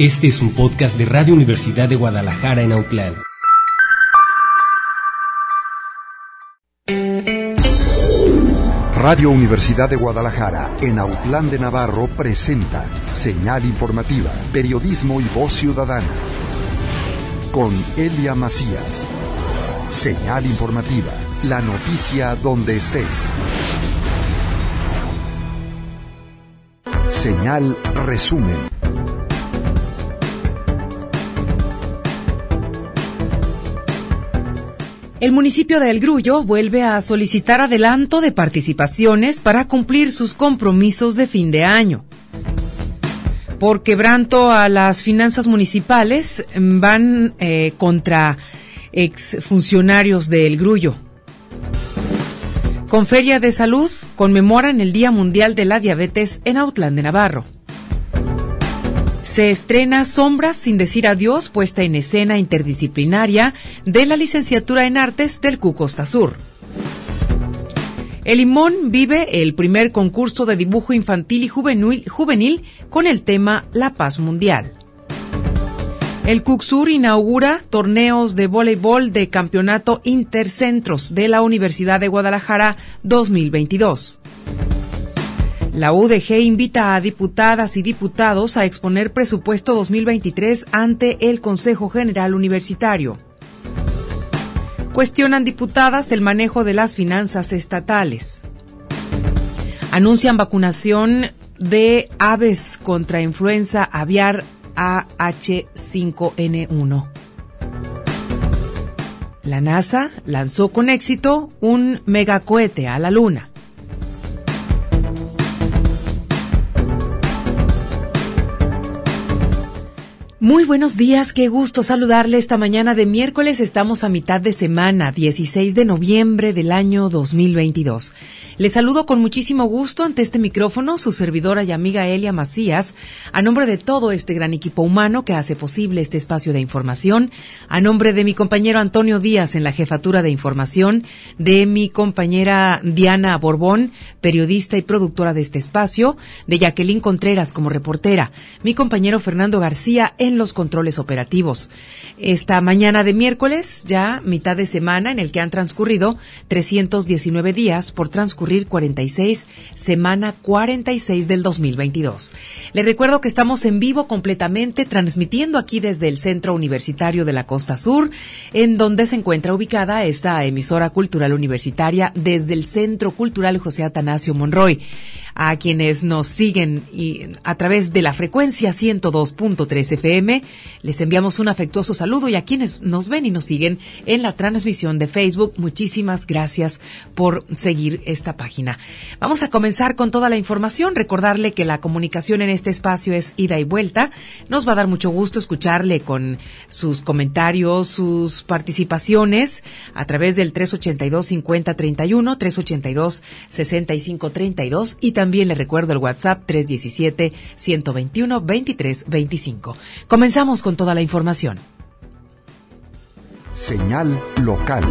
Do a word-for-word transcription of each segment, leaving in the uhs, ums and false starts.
Este es un podcast de Radio Universidad de Guadalajara en Autlán. Radio Universidad de Guadalajara en Autlán de Navarro presenta Señal Informativa, Periodismo y Voz Ciudadana. Con Elia Macías. Señal Informativa, la noticia donde estés. Señal Resumen. El municipio de El Grullo vuelve a solicitar adelanto de participaciones para cumplir sus compromisos de fin de año. Por quebranto a las finanzas municipales, van eh, contra exfuncionarios de El Grullo. Con Feria de Salud, conmemoran el Día Mundial de la Diabetes en Autlán de Navarro. Se estrena Sombras sin decir adiós, puesta en escena interdisciplinaria de la licenciatura en Artes del C U Costa Sur. El Limón vive el primer concurso de dibujo infantil y juvenil, juvenil con el tema La Paz Mundial. El C U C Sur inaugura torneos de voleibol de campeonato intercentros de la Universidad de Guadalajara dos mil veintidós. La U D G invita a diputadas y diputados a exponer presupuesto dos mil veintitrés ante el Consejo General Universitario. Cuestionan diputadas el manejo de las finanzas estatales. Anuncian vacunación de aves contra influenza aviar A H cinco N uno. La NASA lanzó con éxito un megacohete a la Luna. Muy buenos días, qué gusto saludarle esta mañana de miércoles. Estamos a mitad de semana, dieciséis de noviembre del año dos mil veintidós. Le saludo con muchísimo gusto ante este micrófono, su servidora y amiga Elia Macías, a nombre de todo este gran equipo humano que hace posible este espacio de información, a nombre de mi compañero Antonio Díaz en la jefatura de información, de mi compañera Diana Borbón, periodista y productora de este espacio, de Jacqueline Contreras como reportera, mi compañero Fernando García en los controles operativos. Esta mañana de miércoles, ya mitad de semana en el que han transcurrido trescientos diecinueve días por transcurrir cuarenta y seis, semana cuarenta y seis del dos mil veintidós. Les recuerdo que estamos en vivo completamente transmitiendo aquí desde el Centro Universitario de la Costa Sur, en donde se encuentra ubicada esta emisora cultural universitaria desde el Centro Cultural José Atanasio Monroy. A quienes nos siguen y a través de la frecuencia ciento dos punto tres F M, les enviamos un afectuoso saludo, y a quienes nos ven y nos siguen en la transmisión de Facebook, muchísimas gracias por seguir esta página. Vamos a comenzar con toda la información. Recordarle que la comunicación en este espacio es ida y vuelta. Nos va a dar mucho gusto escucharle con sus comentarios, sus participaciones a través del tres ochenta y dos, cincuenta, treinta y uno, tres ochenta y dos, sesenta y cinco, treinta y dos, y también le recuerdo el WhatsApp tres diecisiete, ciento veintiuno, veintitrés veinticinco. Comenzamos con toda la información. Señal local.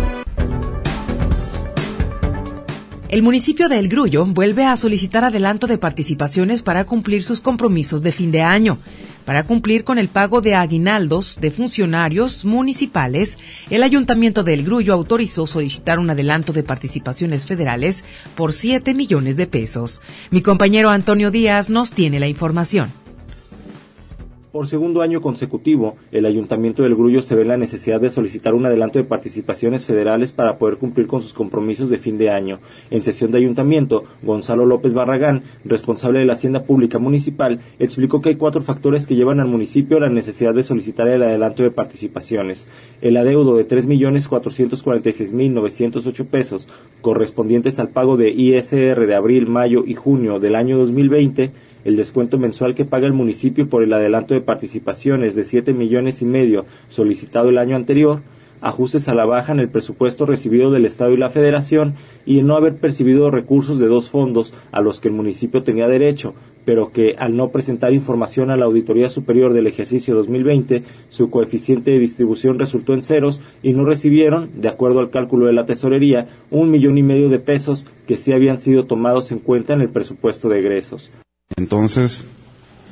El municipio de El Grullo vuelve a solicitar adelanto de participaciones para cumplir sus compromisos de fin de año. Para cumplir con el pago de aguinaldos de funcionarios municipales, el Ayuntamiento de El Grullo autorizó solicitar un adelanto de participaciones federales por siete millones de pesos. Mi compañero Antonio Díaz nos tiene la información. Por segundo año consecutivo, el Ayuntamiento del Grullo se ve la necesidad de solicitar un adelanto de participaciones federales para poder cumplir con sus compromisos de fin de año. En sesión de Ayuntamiento, Gonzalo López Barragán, responsable de la Hacienda Pública Municipal, explicó que hay cuatro factores que llevan al municipio a la necesidad de solicitar el adelanto de participaciones. El adeudo de tres millones cuatrocientos cuarenta y seis mil novecientos ocho pesos, correspondientes al pago de I S R de abril, mayo y junio del año dos mil veinte, el descuento mensual que paga el municipio por el adelanto de participaciones de siete millones y medio solicitado el año anterior, ajustes a la baja en el presupuesto recibido del Estado y la Federación, y el no haber percibido recursos de dos fondos a los que el municipio tenía derecho, pero que al no presentar información a la Auditoría Superior del ejercicio dos mil veinte, su coeficiente de distribución resultó en ceros y no recibieron, de acuerdo al cálculo de la Tesorería, un millón y medio de pesos que sí habían sido tomados en cuenta en el presupuesto de egresos. Entonces,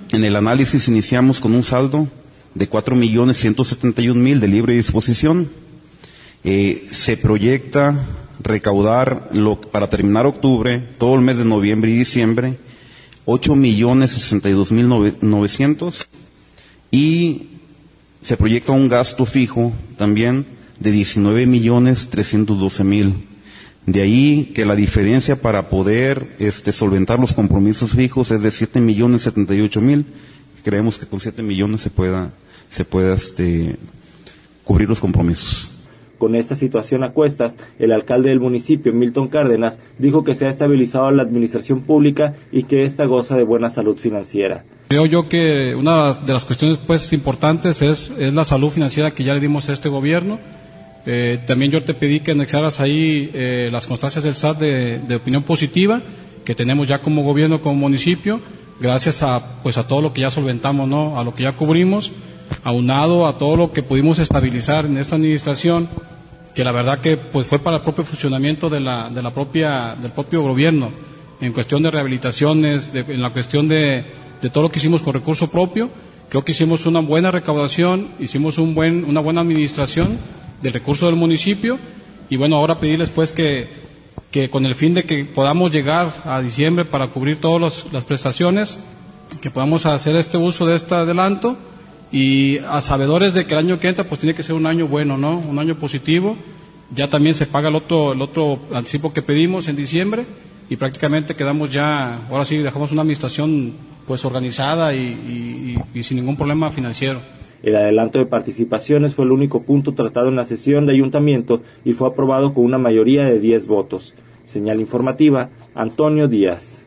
En el análisis iniciamos con un saldo de cuatro millones ciento setenta y un mil de libre disposición. Eh, se proyecta recaudar lo, para terminar octubre, todo el mes de noviembre y diciembre, ocho millones sesenta y dos mil novecientos, y se proyecta un gasto fijo también de diecinueve millones trescientos doce mil. De ahí que la diferencia para poder este, solventar los compromisos fijos es de siete millones setenta y ocho mil. Creemos que con siete millones se pueda, se pueda este, cubrir los compromisos. Con esta situación a cuestas, el alcalde del municipio, Milton Cárdenas, dijo que se ha estabilizado la administración pública y que ésta goza de buena salud financiera. Creo yo que una de las cuestiones pues importantes es, es la salud financiera que ya le dimos a este gobierno. Eh, también yo te pedí que anexaras ahí eh, las constancias del S A T de, de opinión positiva que tenemos ya como gobierno, como municipio, gracias a pues a todo lo que ya solventamos, ¿no? A lo que ya cubrimos, aunado a todo lo que pudimos estabilizar en esta administración, que la verdad que pues fue para el propio funcionamiento de la de la propia del propio gobierno, en cuestión de rehabilitaciones, de, en la cuestión de, de todo lo que hicimos con recurso propio. Creo que hicimos una buena recaudación, hicimos un buen una buena administración del recurso del municipio, y bueno, ahora pedirles pues que, que con el fin de que podamos llegar a diciembre para cubrir todas las prestaciones, que podamos hacer este uso de este adelanto, y a sabedores de que el año que entra pues tiene que ser un año bueno, ¿no? Un año positivo. Ya también se paga el otro, el otro anticipo que pedimos en diciembre, y prácticamente quedamos ya, ahora sí dejamos una administración pues organizada y, y, y sin ningún problema financiero. El adelanto de participaciones fue el único punto tratado en la sesión de ayuntamiento y fue aprobado con una mayoría de diez votos. Señal informativa, Antonio Díaz.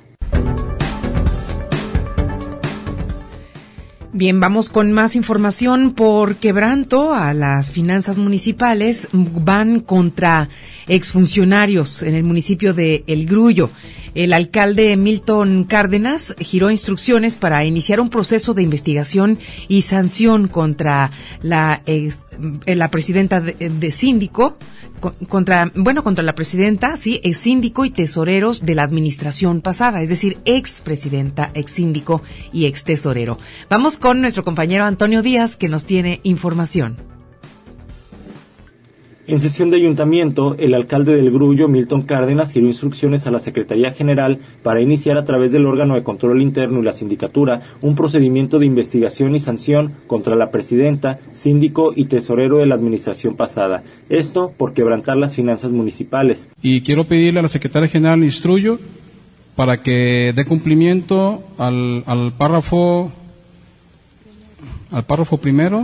Bien, vamos con más información. Por quebranto a las finanzas municipales van contra exfuncionarios en el municipio de El Grullo. El alcalde Milton Cárdenas giró instrucciones para iniciar un proceso de investigación y sanción contra la ex, la presidenta de, de síndico, contra, bueno, contra la presidenta, sí, ex síndico y tesoreros de la administración pasada, es decir, ex presidenta, ex síndico y ex tesorero. Vamos con nuestro compañero Antonio Díaz, que nos tiene información. En sesión de ayuntamiento, el alcalde del Grullo, Milton Cárdenas, giró instrucciones a la Secretaría General para iniciar a través del órgano de control interno y la sindicatura un procedimiento de investigación y sanción contra la presidenta, síndico y tesorero de la administración pasada. Esto por quebrantar las finanzas municipales. Y quiero pedirle a la Secretaría General instruyo para que dé cumplimiento al, al párrafo al párrafo primero.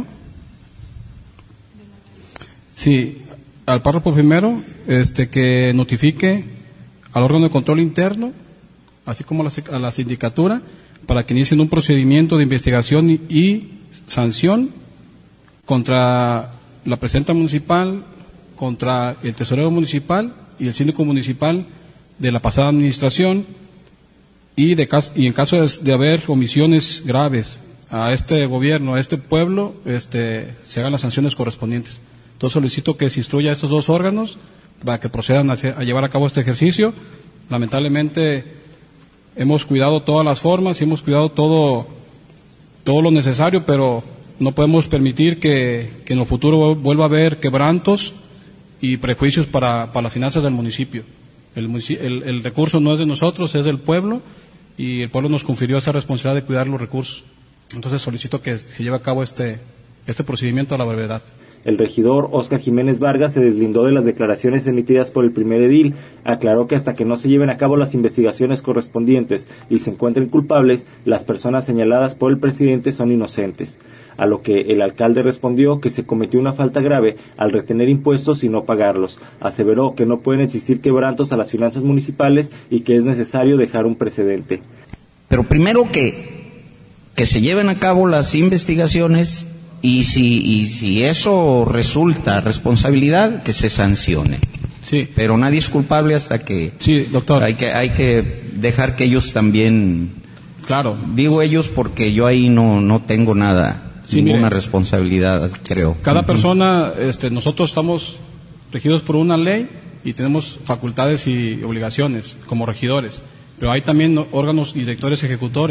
Sí, al párrafo primero, este, que notifique al órgano de control interno, así como a la, a la sindicatura, para que inicien un procedimiento de investigación y, y sanción contra la presidenta municipal, contra el tesorero municipal y el síndico municipal de la pasada administración, y, de, y en caso de, de haber omisiones graves a este gobierno, a este pueblo, este, se hagan las sanciones correspondientes. Entonces solicito que se instruya a estos dos órganos para que procedan a, hacer, a llevar a cabo este ejercicio. Lamentablemente hemos cuidado todas las formas y hemos cuidado todo, todo lo necesario, pero no podemos permitir que, que en el futuro vuelva a haber quebrantos y prejuicios para, para las finanzas del municipio. El, el, el recurso no es de nosotros, es del pueblo, y el pueblo nos confirió esa responsabilidad de cuidar los recursos. Entonces solicito que se lleve a cabo este, este procedimiento a la brevedad. El regidor Óscar Jiménez Vargas se deslindó de las declaraciones emitidas por el primer edil, aclaró que hasta que no se lleven a cabo las investigaciones correspondientes y se encuentren culpables, las personas señaladas por el presidente son inocentes. A lo que el alcalde respondió que se cometió una falta grave al retener impuestos y no pagarlos. Aseveró que no pueden existir quebrantos a las finanzas municipales y que es necesario dejar un precedente. Pero primero que, que se lleven a cabo las investigaciones. Y si, y si eso resulta responsabilidad, que se sancione. Sí. Pero nadie es culpable hasta que... Sí, doctor. Hay que, hay que dejar que ellos también... Claro. Digo ellos porque yo ahí no, no tengo nada, sí, ninguna mire, responsabilidad, creo. Cada uh-huh. persona, este, nosotros estamos regidos por una ley y tenemos facultades y obligaciones como regidores. Pero hay también órganos y directores ejecutores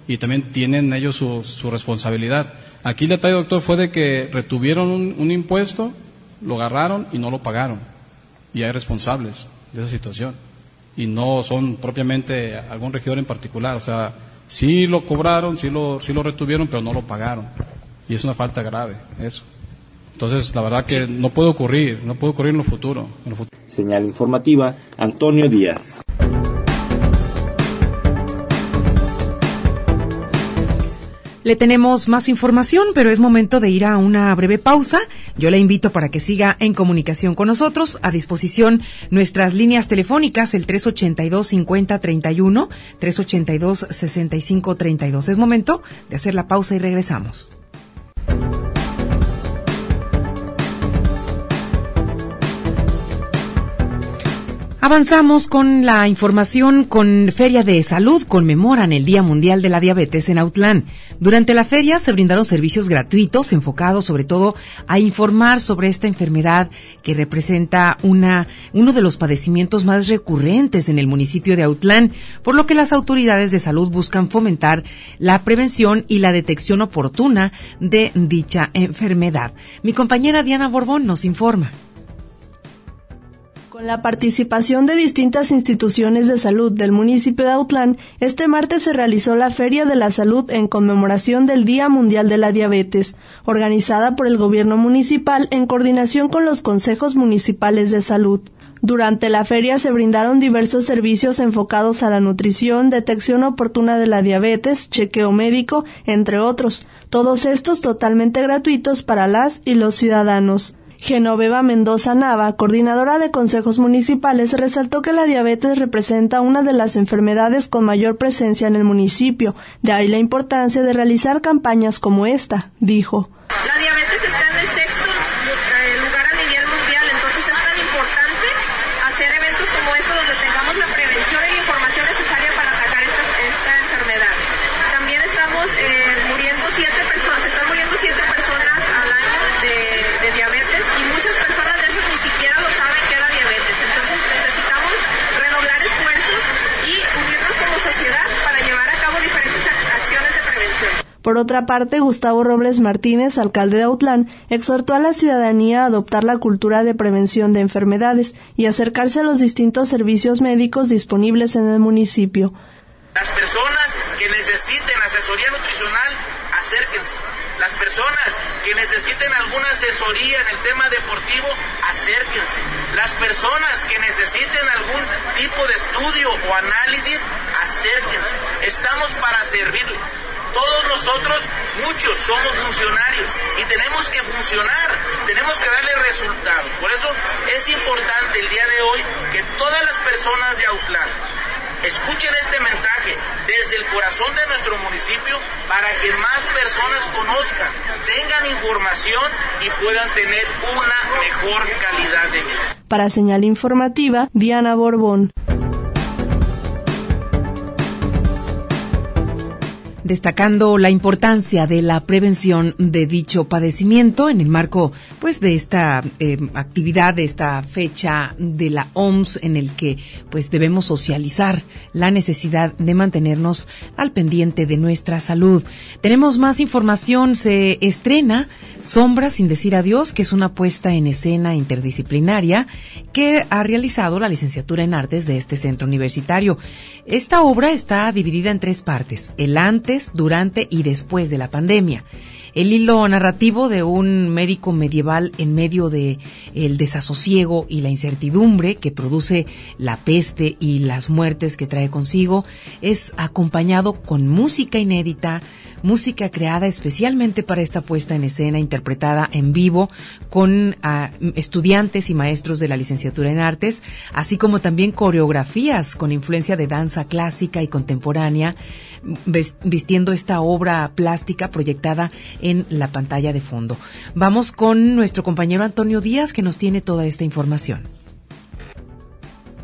y también tienen ellos su, su responsabilidad. Aquí el detalle, doctor, fue de que retuvieron un, un impuesto, lo agarraron y no lo pagaron, y hay responsables de esa situación, y no son propiamente algún regidor en particular, o sea, sí lo cobraron, sí lo, sí lo retuvieron, pero no lo pagaron, y es una falta grave, eso. Entonces, la verdad que no puede ocurrir, no puede ocurrir en lo futuro. En lo futuro. Señal informativa, Antonio Díaz. Le tenemos más información, pero es momento de ir a una breve pausa. Yo la invito para que siga en comunicación con nosotros. A disposición nuestras líneas telefónicas, el tres ochenta y dos, cincuenta, treinta y uno, tres ochenta y dos, sesenta y cinco, treinta y dos. Es momento de hacer la pausa y regresamos. Avanzamos con la información. Con Feria de Salud conmemoran el Día Mundial de la Diabetes en Autlán. Durante la feria se brindaron servicios gratuitos enfocados sobre todo a informar sobre esta enfermedad que representa una uno de los padecimientos más recurrentes en el municipio de Autlán, por lo que las autoridades de salud buscan fomentar la prevención y la detección oportuna de dicha enfermedad. Mi compañera Diana Borbón nos informa. Con la participación de distintas instituciones de salud del municipio de Autlán, este martes se realizó la Feria de la Salud en conmemoración del Día Mundial de la Diabetes, organizada por el gobierno municipal en coordinación con los consejos municipales de salud. Durante la feria se brindaron diversos servicios enfocados a la nutrición, detección oportuna de la diabetes, chequeo médico, entre otros, todos estos totalmente gratuitos para las y los ciudadanos. Genoveva Mendoza Nava, coordinadora de consejos municipales, resaltó que la diabetes representa una de las enfermedades con mayor presencia en el municipio, de ahí la importancia de realizar campañas como esta, dijo. La diabetes está en el sexto eh, lugar a nivel mundial, entonces es tan importante hacer eventos como estos donde tengamos la prevención y la información necesaria para atacar esta, esta enfermedad. También estamos eh, muriendo siete personas, se están muriendo siete personas al año de, de diabetes y muchas personas de esas ni siquiera lo saben que era diabetes. Entonces necesitamos redoblar esfuerzos y unirnos como sociedad para llevar a cabo diferentes acciones de prevención. Por otra parte, Gustavo Robles Martínez, alcalde de Autlán, exhortó a la ciudadanía a adoptar la cultura de prevención de enfermedades y acercarse a los distintos servicios médicos disponibles en el municipio. Las personas que necesiten asesoría nutricional, acérquense. Las personas que necesiten alguna asesoría en el tema deportivo, acérquense. Las personas que necesiten algún tipo de estudio o análisis, acérquense. Estamos para servirles. Todos nosotros, muchos, somos funcionarios y tenemos que funcionar, tenemos que darle resultados. Por eso es importante el día de hoy que todas las personas de Autlán escuchen este mensaje desde el corazón de nuestro municipio para que más personas conozcan, tengan información y puedan tener una mejor calidad de vida. Para Señal Informativa, Diana Borbón. Destacando la importancia de la prevención de dicho padecimiento en el marco pues de esta eh, actividad, de esta fecha de la O M S, en el que pues debemos socializar la necesidad de mantenernos al pendiente de nuestra salud. Tenemos más información. Se estrena Sombra sin decir adiós, que es una puesta en escena interdisciplinaria que ha realizado la licenciatura en artes de este centro universitario. Esta obra está dividida en tres partes: el antes, durante y después de la pandemia. El hilo narrativo de un médico medieval en medio de el desasosiego y la incertidumbre que produce la peste y las muertes que trae consigo es acompañado con música inédita, música creada especialmente para esta puesta en escena, interpretada en vivo con uh, estudiantes y maestros de la licenciatura en artes, así como también coreografías con influencia de danza clásica y contemporánea, vistiendo esta obra plástica proyectada en la pantalla de fondo. Vamos con nuestro compañero Antonio Díaz, que nos tiene toda esta información.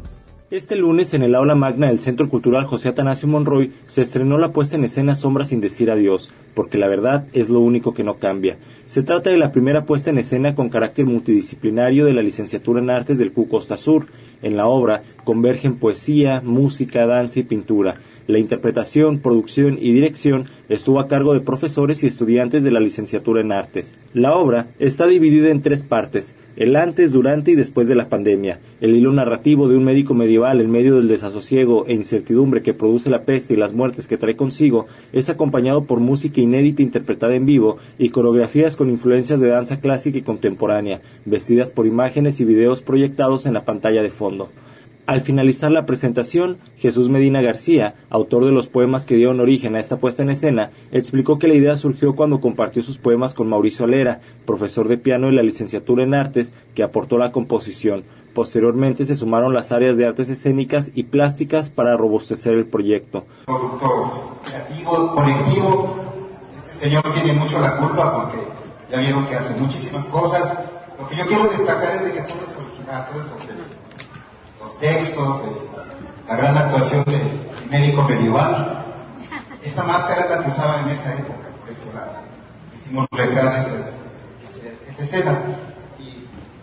Este lunes, en el aula magna del Centro Cultural José Atanasio Monroy, se estrenó la puesta en escena Sombra sin decir adiós, porque la verdad es lo único que no cambia. Se trata de la primera puesta en escena con carácter multidisciplinario de la licenciatura en Artes del C U Costa Sur. En la obra convergen poesía, música, danza y pintura. La interpretación, producción y dirección estuvo a cargo de profesores y estudiantes de la licenciatura en Artes. La obra está dividida en tres partes: el antes, durante y después de la pandemia. El hilo narrativo de un médico medieval en medio del desasosiego e incertidumbre que produce la peste y las muertes que trae consigo es acompañado por música inédita interpretada en vivo y coreografías con influencias de danza clásica y contemporánea, vestidas por imágenes y videos proyectados en la pantalla de fondo. Al finalizar la presentación, Jesús Medina García, autor de los poemas que dieron origen a esta puesta en escena, explicó que la idea surgió cuando compartió sus poemas con Mauricio Alera, profesor de piano de la licenciatura en Artes, que aportó la composición. Posteriormente se sumaron las áreas de artes escénicas y plásticas para robustecer el proyecto. Producto creativo, colectivo, este señor tiene mucho la culpa porque ya vieron que hace muchísimas cosas. Lo que yo quiero destacar es de que todo es original, todo es original. Textos, de la gran actuación de médico medieval. Esa máscara es la que usaba en esa época, por eso la hicimos recrear esa, esa escena. Y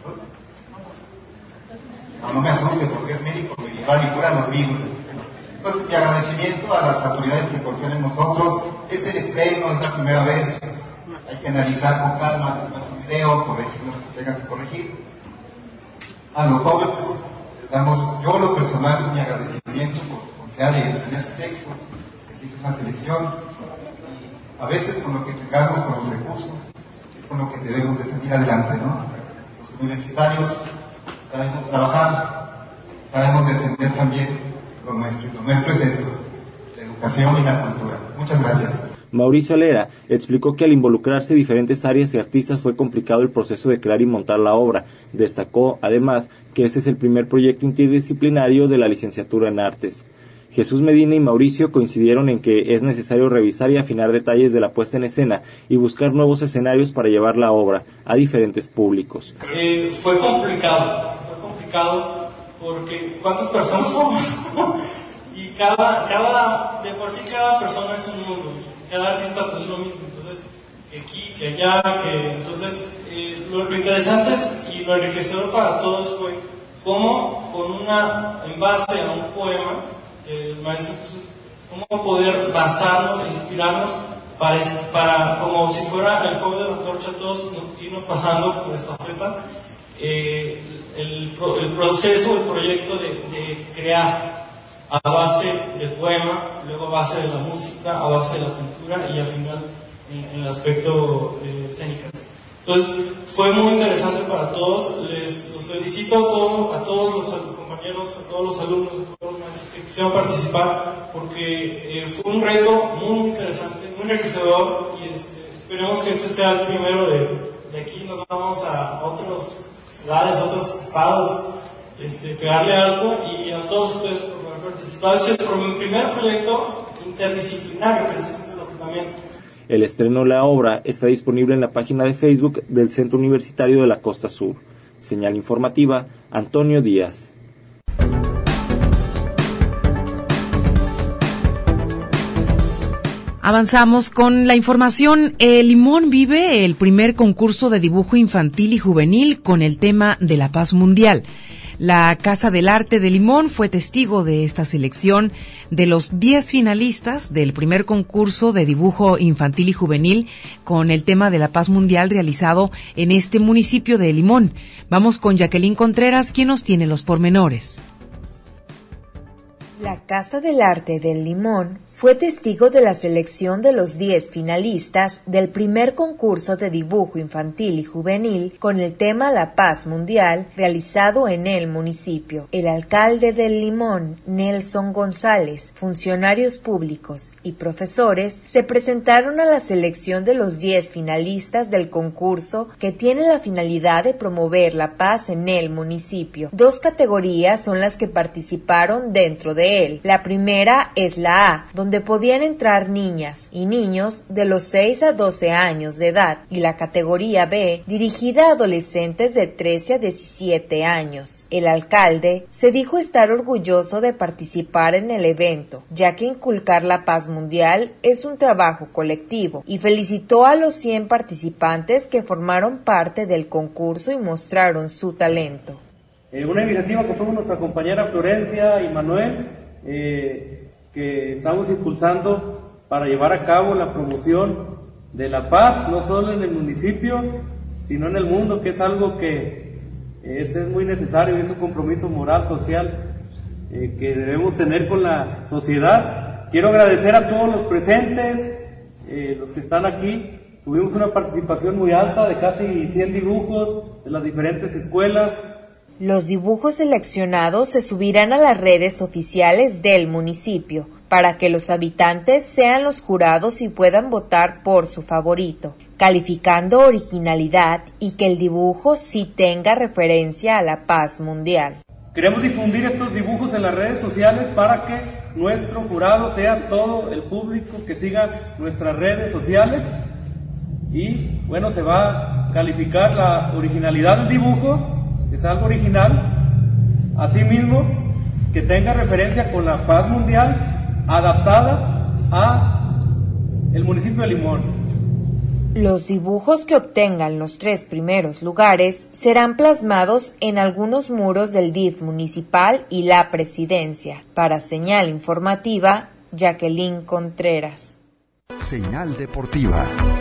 no, no me asuste porque es médico medieval y cura los virus. Entonces, mi agradecimiento a las autoridades que confian en nosotros. Es el estreno, es la primera vez. Hay que analizar con calma, después un video, corregir lo que se tenga que corregir. A los jóvenes damos, yo lo personal, mi agradecimiento por confiar en este texto, que se hizo una selección, y a veces con lo que tengamos, con los recursos, es con lo que debemos de salir adelante, ¿no? Los universitarios sabemos trabajar, sabemos defender también lo nuestro, y lo nuestro es esto, la educación y la cultura. Muchas gracias. Mauricio Alera explicó que al involucrarse diferentes áreas y artistas fue complicado el proceso de crear y montar la obra. Destacó, además, que este es el primer proyecto interdisciplinario de la licenciatura en Artes. Jesús Medina y Mauricio coincidieron en que es necesario revisar y afinar detalles de la puesta en escena y buscar nuevos escenarios para llevar la obra a diferentes públicos. Eh, fue complicado, fue complicado porque ¿cuántas personas somos? Y cada, cada, de por sí cada persona es un mundo. Cada artista pues lo mismo, entonces que aquí, que allá, que entonces eh, lo, lo interesante es, y lo enriquecedor para todos fue cómo con una, en base a un poema del maestro Jesús, cómo poder basarnos e inspirarnos para, para como si fuera el juego de la antorcha, todos irnos pasando por esta feta, eh, el, el proceso, el proyecto de, de crear a base del poema, luego a base de la música, a base de la pintura y al final en, en el aspecto de escénicas. Entonces fue muy interesante para todos. Les los felicito a, todo, a todos los compañeros, a todos los alumnos, a todos los maestros que quisieron participar, porque eh, fue un reto muy, muy interesante, muy enriquecedor, y este, esperemos que este sea el primero de, de aquí. Nos vamos a otras ciudades, a otros estados, este, pegarle alto, y a todos ustedes por participado. Es el primer proyecto interdisciplinario, que es lo que también. El estreno de la obra está disponible en la página de Facebook del Centro Universitario de la Costa Sur. Señal informativa, Antonio Díaz. Avanzamos con la información. El Limón vive el primer concurso de dibujo infantil y juvenil con el tema de la paz mundial. La Casa del Arte de Limón fue testigo de esta selección de los diez finalistas del primer concurso de dibujo infantil y juvenil con el tema de la paz mundial realizado en este municipio de Limón. Vamos con Jacqueline Contreras, quien nos tiene los pormenores. La Casa del Arte del Limón fue testigo de la selección de los diez finalistas del primer concurso de dibujo infantil y juvenil con el tema La Paz Mundial realizado en el municipio. El alcalde del Limón, Nelson González, funcionarios públicos y profesores se presentaron a la selección de los diez finalistas del concurso que tiene la finalidad de promover la paz en el municipio. Dos categorías son las que participaron dentro de él. La primera es la A, donde donde podían entrar niñas y niños de los seis a doce años de edad, y la categoría B, dirigida a adolescentes de trece a diecisiete años. El alcalde se dijo estar orgulloso de participar en el evento, ya que inculcar la paz mundial es un trabajo colectivo, y felicitó a los cien participantes que formaron parte del concurso y mostraron su talento. Eh, una iniciativa que tuvo nuestra compañera Florencia y Manuel, eh, que estamos impulsando para llevar a cabo la promoción de la paz, no solo en el municipio, sino en el mundo, que es algo que es, es muy necesario, es un compromiso moral, social, eh, que debemos tener con la sociedad. Quiero agradecer a todos los presentes, eh, los que están aquí. Tuvimos una participación muy alta de casi cien dibujos de las diferentes escuelas. Los dibujos seleccionados se subirán a las redes oficiales del municipio para que los habitantes sean los jurados y puedan votar por su favorito, calificando originalidad y que el dibujo sí tenga referencia a la paz mundial. Queremos difundir estos dibujos en las redes sociales para que nuestro jurado sea todo el público que siga nuestras redes sociales, y bueno, se va a calificar la originalidad del dibujo, es algo original, asimismo que tenga referencia con la paz mundial adaptada a el municipio de Limón. Los dibujos que obtengan los tres primeros lugares serán plasmados en algunos muros del D I F municipal y la presidencia. Para Señal Informativa, Jacqueline Contreras. Señal Deportiva.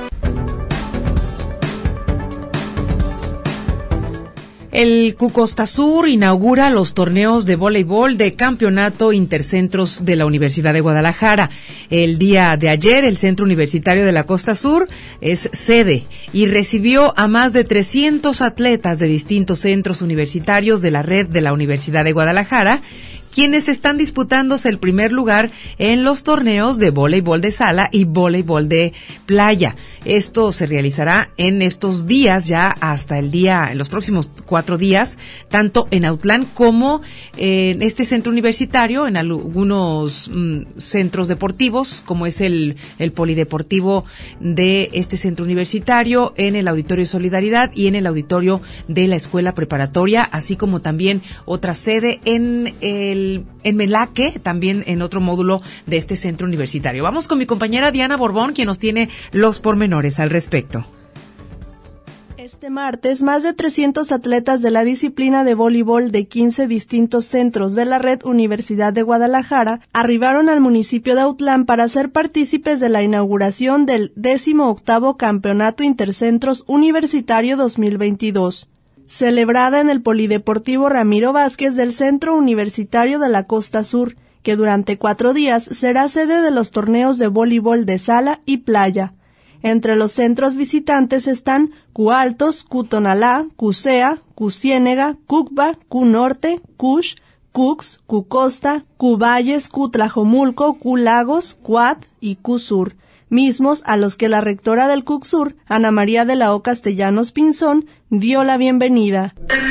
El Cucostasur inaugura los torneos de voleibol de campeonato intercentros de la Universidad de Guadalajara. El día de ayer, el Centro Universitario de la Costa Sur es sede y recibió a más de trescientos atletas de distintos centros universitarios de la red de la Universidad de Guadalajara, quienes están disputándose el primer lugar en los torneos de voleibol de sala y voleibol de playa. Esto se realizará en estos días, ya hasta el día, en los próximos cuatro días, tanto en Autlán como en este centro universitario, en algunos mm, centros deportivos, como es el, el polideportivo de este centro universitario, en el Auditorio Solidaridad y en el auditorio de la Escuela Preparatoria, así como también otra sede en el en Melaque, también en otro módulo de este centro universitario. Vamos con mi compañera Diana Borbón, quien nos tiene los pormenores al respecto. Este martes, más de trescientos atletas de la disciplina de voleibol de quince distintos centros de la Red Universidad de Guadalajara arribaron al municipio de Autlán para ser partícipes de la inauguración del décimo octavo Campeonato Intercentros Universitario dos mil veintidós. Celebrada en el Polideportivo Ramiro Vázquez del Centro Universitario de la Costa Sur, que durante cuatro días será sede de los torneos de voleibol de sala y playa. Entre los centros visitantes están Cualtos, Cutonalá, Cusea, Cuciénega, Cucba, Cunorte, Cush, Cux, Cucosta, Cuvalles, Cutlajomulco, Culagos, Cuat y Cusur, mismos a los que la rectora del Cucsur, Ana María de la O Castellanos Pinzón, dio la bienvenida.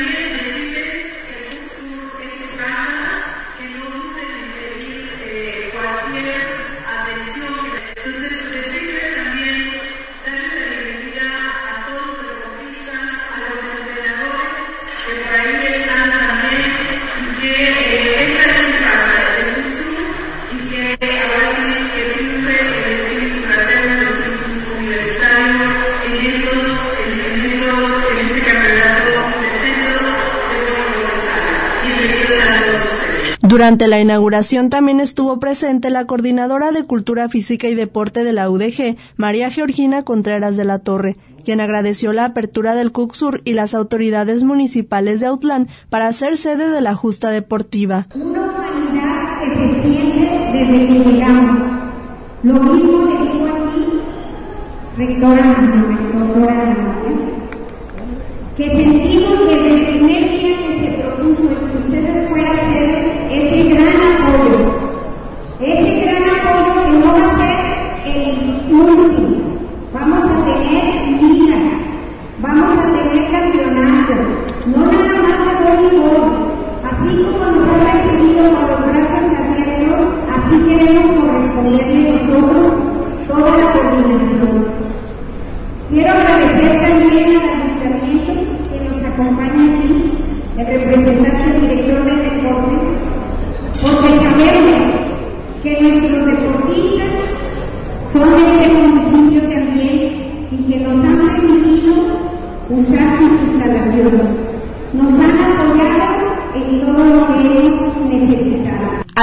Durante la inauguración también estuvo presente la coordinadora de Cultura Física y Deporte de la U D G, María Georgina Contreras de la Torre, quien agradeció la apertura del Cucsur y las autoridades municipales de Autlán para ser sede de la justa deportiva. Una humanidad que se siente desde que llegamos. Lo mismo le digo aquí, rectora, doctora, que sentimos desde el primer día que se propuso que ustedes fueran sede ese gran apoyo, ese gran apoyo que no va a ser el último. Vamos a tener ligas, vamos a tener campeonatos, no nada más de voleibol. Así como nos ha recibido con los brazos abiertos, así queremos corresponder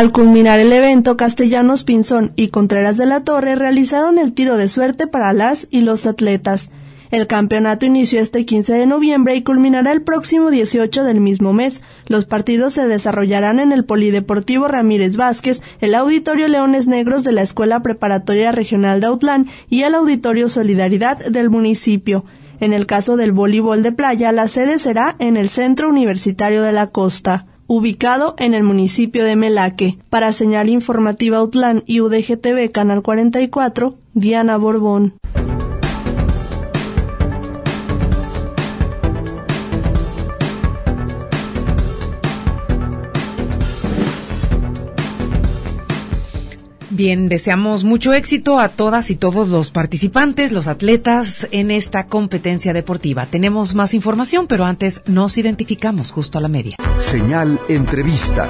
Al culminar el evento, Castellanos Pinzón y Contreras de la Torre realizaron el tiro de suerte para las y los atletas. El campeonato inició este quince de noviembre y culminará el próximo dieciocho del mismo mes. Los partidos se desarrollarán en el Polideportivo Ramírez Vázquez, el Auditorio Leones Negros de la Escuela Preparatoria Regional de Autlán y el Auditorio Solidaridad del municipio. En el caso del voleibol de playa, la sede será en el Centro Universitario de la Costa, ubicado en el municipio de Melaque. Para Señal Informativa Autlán y U D G T V Canal cuarenta y cuatro, Diana Borbón. Bien, deseamos mucho éxito a todas y todos los participantes, los atletas en esta competencia deportiva. Tenemos más información, pero antes nos identificamos justo a la media. Señal Entrevista.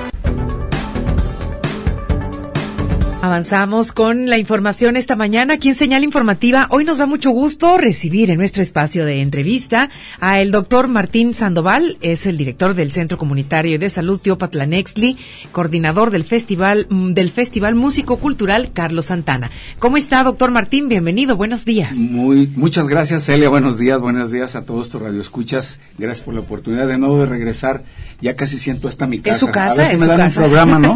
Avanzamos con la información esta mañana aquí en Señal Informativa. Hoy nos da mucho gusto recibir en nuestro espacio de entrevista a el doctor Martín Sandoval, es el director del Centro Comunitario de Salud Teopatla-Nextli, coordinador del Festival del Festival Músico Cultural Carlos Santana. ¿Cómo está, doctor Martín? Bienvenido, buenos días. Muy, muchas gracias, Celia, buenos días, buenos días a todos tus radioescuchas. Gracias por la oportunidad de nuevo de regresar. Ya casi siento esta mi casa. Es su casa, a ver si es me su dan casa. un programa, ¿no?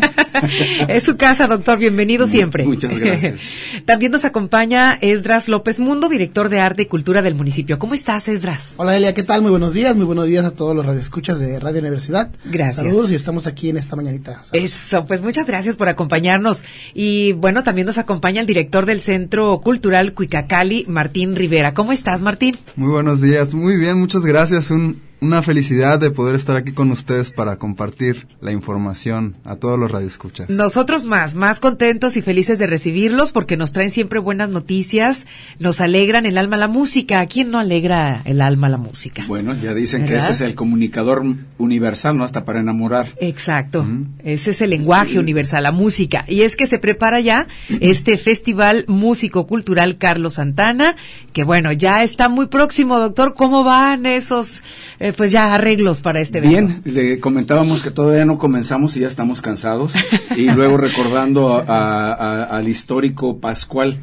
Es su casa, doctor, bienvenido siempre. Muchas gracias. También nos acompaña Esdras López Mundo, director de Arte y Cultura del municipio. ¿Cómo estás, Esdras? Hola, Elia, ¿qué tal? Muy buenos días, muy buenos días a todos los radioescuchas de Radio Universidad. Gracias. Saludos y estamos aquí en esta mañanita. Saludos. Eso, pues muchas gracias por acompañarnos. Y bueno, también nos acompaña el director del Centro Cultural Cuicacali, Martín Rivera. ¿Cómo estás, Martín? Muy buenos días, muy bien, muchas gracias. Un Una felicidad de poder estar aquí con ustedes para compartir la información a todos los radioescuchas. Nosotros más, más contentos y felices de recibirlos porque nos traen siempre buenas noticias, nos alegran el alma la música. ¿A quién no alegra el alma la música? Bueno, ya dicen ¿verdad? que ese es el comunicador universal, ¿no? Hasta para enamorar. Exacto, uh-huh. Ese es el lenguaje universal, la música. Y es que se prepara ya este Festival Músico Cultural Carlos Santana, que bueno, ya está muy próximo, doctor. ¿Cómo van esos... Eh, pues ya arreglos para este evento? Bien, le comentábamos que todavía no comenzamos y ya estamos cansados. Y luego recordando a, a, a, al histórico Pascual,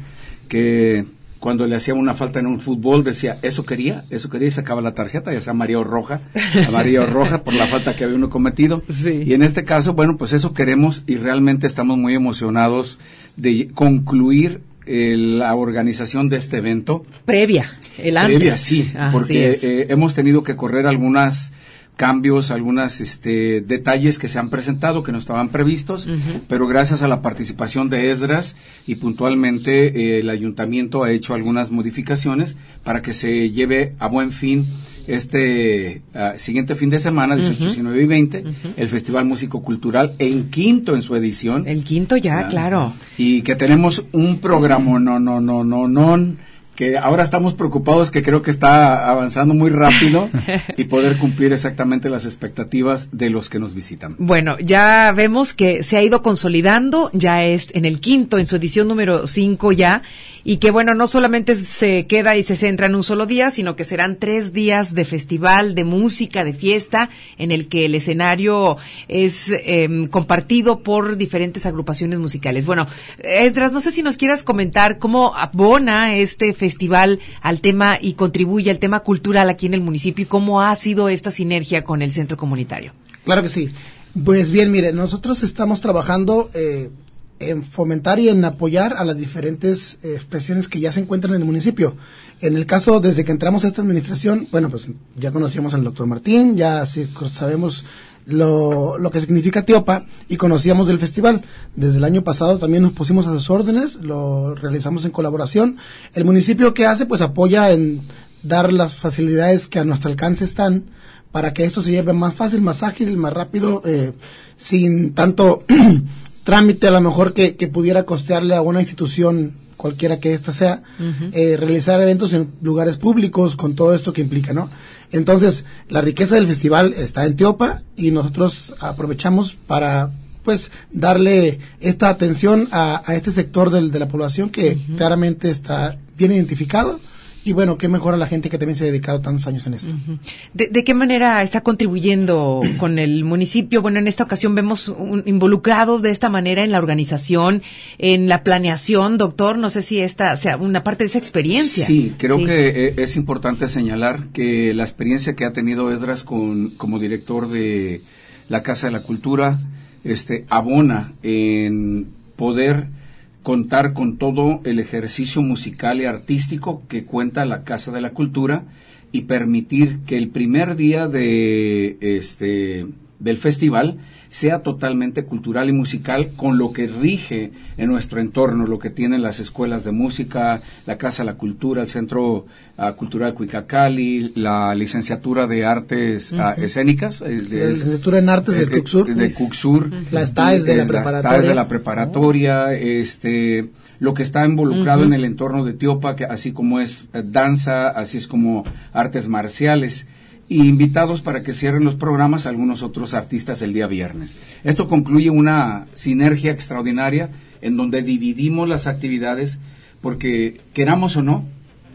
que cuando le hacía una falta en un fútbol decía, eso quería, eso quería, y sacaba la tarjeta, ya sea amarilla o roja, amarilla o roja por la falta que había uno cometido. Sí. Y en este caso, bueno, pues eso queremos y realmente estamos muy emocionados de concluir Eh, la organización de este evento. Previa, el antes. Previa, sí, ah, porque sí eh, hemos tenido que correr algunos cambios, algunos este, detalles que se han presentado, que no estaban previstos, uh-huh. pero gracias a la participación de Esdras y puntualmente eh, el ayuntamiento ha hecho algunas modificaciones para que se lleve a buen fin este uh, siguiente fin de semana, dieciocho, uh-huh. diecinueve y veinte, uh-huh. el Festival Músico Cultural, en quinto en su edición. El quinto ya, uh, claro. Y que tenemos un programa, no, no, no, no, no, que ahora estamos preocupados, que creo que está avanzando muy rápido y poder cumplir exactamente las expectativas de los que nos visitan. Bueno, ya vemos que se ha ido consolidando, ya es en el quinto, en su edición número cinco ya, y que bueno, no solamente se queda y se centra en un solo día, sino que serán tres días de festival, de música, de fiesta, en el que el escenario es eh, compartido por diferentes agrupaciones musicales. Bueno, Esdras, no sé si nos quieras comentar cómo abona este festival al tema y contribuye al tema cultural aquí en el municipio y cómo ha sido esta sinergia con el centro comunitario. Claro que sí. Pues bien, mire, nosotros estamos trabajando eh, en fomentar y en apoyar a las diferentes eh, expresiones que ya se encuentran en el municipio. En el caso, desde que entramos a esta administración, bueno, pues ya conocíamos al doctor Martín, ya sí, sabemos lo, lo que significa Teopa y conocíamos del festival. Desde el año pasado también nos pusimos a sus órdenes, lo realizamos en colaboración. El municipio, ¿qué hace? Pues apoya en dar las facilidades que a nuestro alcance están para que esto se lleve más fácil, más ágil, más rápido, eh, sin tanto trámite a lo mejor que, que pudiera costearle a una institución, cualquiera que ésta sea, uh-huh. eh, realizar eventos en lugares públicos con todo esto que implica, ¿no? Entonces, la riqueza del festival está en Teopa y nosotros aprovechamos para, pues, darle esta atención a, a este sector del, de la población que uh-huh. claramente está bien identificado y bueno, qué mejor a la gente que también se ha dedicado tantos años en esto. Uh-huh. ¿De, ¿De qué manera está contribuyendo con el municipio? Bueno, en esta ocasión vemos un, involucrados de esta manera en la organización, en la planeación, doctor, no sé si esta sea una parte de esa experiencia. Sí, creo sí. que es importante señalar que la experiencia que ha tenido Esdras con, como director de la Casa de la Cultura, este, abona en poder contar con todo el ejercicio musical y artístico que cuenta la Casa de la Cultura y permitir que el primer día de este del festival sea totalmente cultural y musical con lo que rige en nuestro entorno, lo que tienen las escuelas de música, la Casa de la Cultura, el Centro uh, Cultural Cuicacali, la licenciatura de Artes uh, uh-huh. escénicas. Eh, de, la licenciatura en Artes del Cucsur. De, de Cucsur. Las T A E S de la preparatoria. Las T A E S de la preparatoria, este... lo que está involucrado uh-huh. en el entorno de Tiopa, que así como es eh, danza, así es como artes marciales, y invitados para que cierren los programas algunos otros artistas el día viernes. Esto concluye una sinergia extraordinaria en donde dividimos las actividades porque, queramos o no,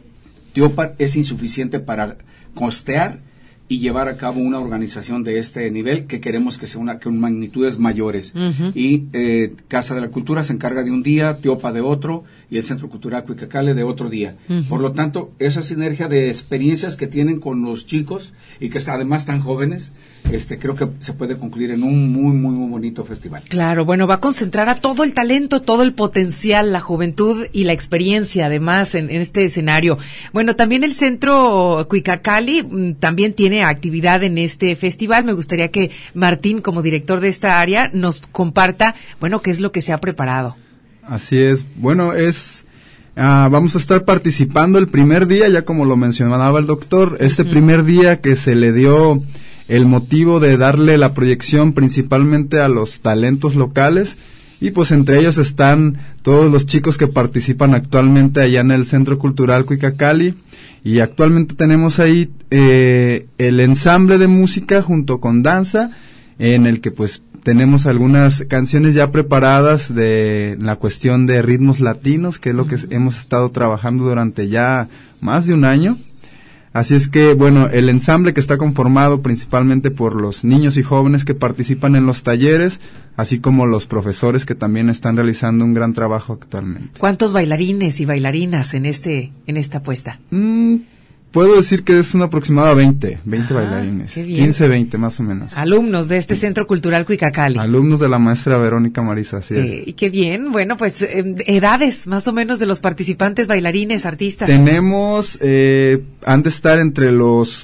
Tiopa es insuficiente para costear y llevar a cabo una organización de este nivel que queremos que sea una con magnitudes mayores. Uh-huh. Y eh, Casa de la Cultura se encarga de un día, Tiopa de otro, y el Centro Cultural Cuicacale de otro día. Uh-huh. Por lo tanto, esa sinergia de experiencias que tienen con los chicos y que además tan jóvenes, este creo que se puede concluir en un muy, muy, muy bonito festival. Claro, bueno, va a concentrar a todo el talento, todo el potencial, la juventud y la experiencia, además, en, en este escenario. Bueno, también el Centro Cuicacali m, también tiene actividad en este festival. Me gustaría que Martín, como director de esta área, nos comparta, bueno, qué es lo que se ha preparado. Así es. Bueno, es... Uh, vamos a estar participando el primer día, ya como lo mencionaba el doctor, este uh-huh. primer día que se le dio el motivo de darle la proyección principalmente a los talentos locales, y pues entre ellos están todos los chicos que participan actualmente allá en el Centro Cultural Cuicacali, y actualmente tenemos ahí eh, el ensamble de música junto con danza, en el que pues tenemos algunas canciones ya preparadas de la cuestión de ritmos latinos, que es lo que uh-huh. hemos estado trabajando durante ya más de un año. Así es que, bueno, el ensamble que está conformado principalmente por los niños y jóvenes que participan en los talleres, así como los profesores que también están realizando un gran trabajo actualmente. ¿Cuántos bailarines y bailarinas en este en esta puesta? Mm, puedo decir que es un aproximado a veinte, veinte ah, bailarines, quince, veinte más o menos. Alumnos de este Centro Cultural Cuicacali. Alumnos de la maestra Verónica Marisa, así es. Eh, qué bien, bueno, pues eh, edades más o menos de los participantes, bailarines, artistas. Tenemos, eh, han de estar entre los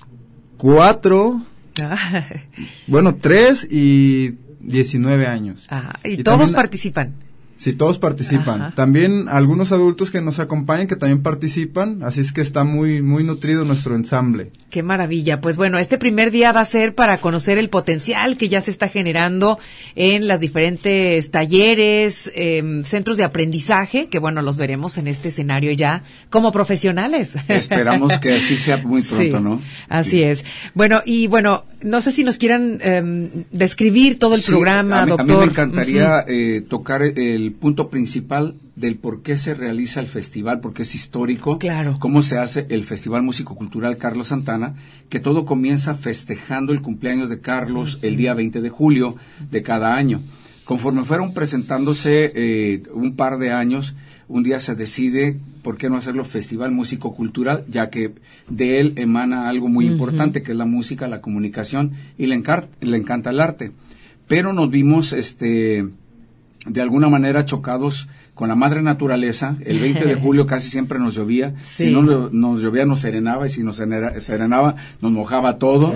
cuatro, ah. bueno, tres y diecinueve años. Ah, y, y todos participan. Sí, todos participan. Ajá. También algunos adultos que nos acompañan que también participan, así es que está muy muy nutrido nuestro ensamble. Qué maravilla. Pues bueno, este primer día va a ser para conocer el potencial que ya se está generando en las diferentes talleres, eh, centros de aprendizaje, que bueno, los veremos en este escenario ya como profesionales. Esperamos que así sea muy pronto, sí, ¿no? Así sí. es. Bueno, y bueno, no sé si nos quieran eh, describir todo el sí, programa, a mí, doctor. A mí me encantaría uh-huh. eh, tocar el punto principal del por qué se realiza el festival, porque es histórico, claro. cómo se hace el Festival Músico-Cultural Carlos Santana, que todo comienza festejando el cumpleaños de Carlos uh-huh. el día veinte de julio de cada año. Conforme fueron presentándose eh, un par de años, un día se decide por qué no hacerlo Festival Músico-Cultural, ya que de él emana algo muy uh-huh. importante, que es la música, la comunicación, y le, encar- le encanta el arte. Pero nos vimos, este... de alguna manera chocados con la madre naturaleza. El veinte de julio casi siempre nos llovía, sí. si no nos llovía nos serenaba, y si nos serenaba nos mojaba todo.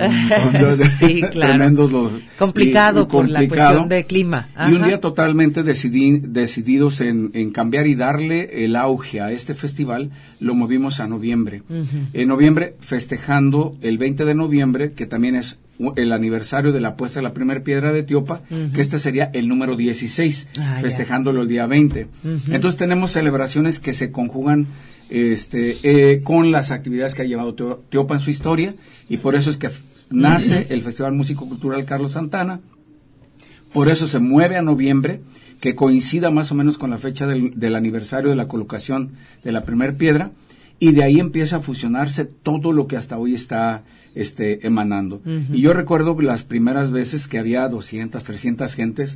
Sí, claro. Tremendos los, complicado y, y por complicado. La cuestión de clima. Ajá. Y un día totalmente decidí, decididos en, en cambiar y darle el auge a este festival, lo movimos a noviembre. Uh-huh. En noviembre, festejando el veinte de noviembre, que también es el aniversario de la puesta de la primera piedra de Tiopa, uh-huh. que este sería el número dieciséis, ah, festejándolo ya. El día veinte. Uh-huh. Entonces tenemos celebraciones que se conjugan este, eh, con las actividades que ha llevado Tiopa en su historia, y por eso es que nace uh-huh. el Festival Músico Cultural Carlos Santana. Por eso se mueve a noviembre, que coincida más o menos con la fecha del, del aniversario de la colocación de la primera piedra, y de ahí empieza a fusionarse todo lo que hasta hoy está este, emanando. Uh-huh. Y yo recuerdo las primeras veces que había doscientas, trescientas gentes,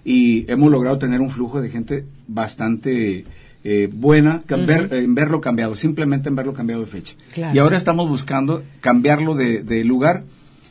y hemos logrado tener un flujo de gente bastante eh, buena, uh-huh. ver, eh, en verlo cambiado, simplemente en verlo cambiado de fecha. Claro. Y ahora estamos buscando cambiarlo de, de lugar,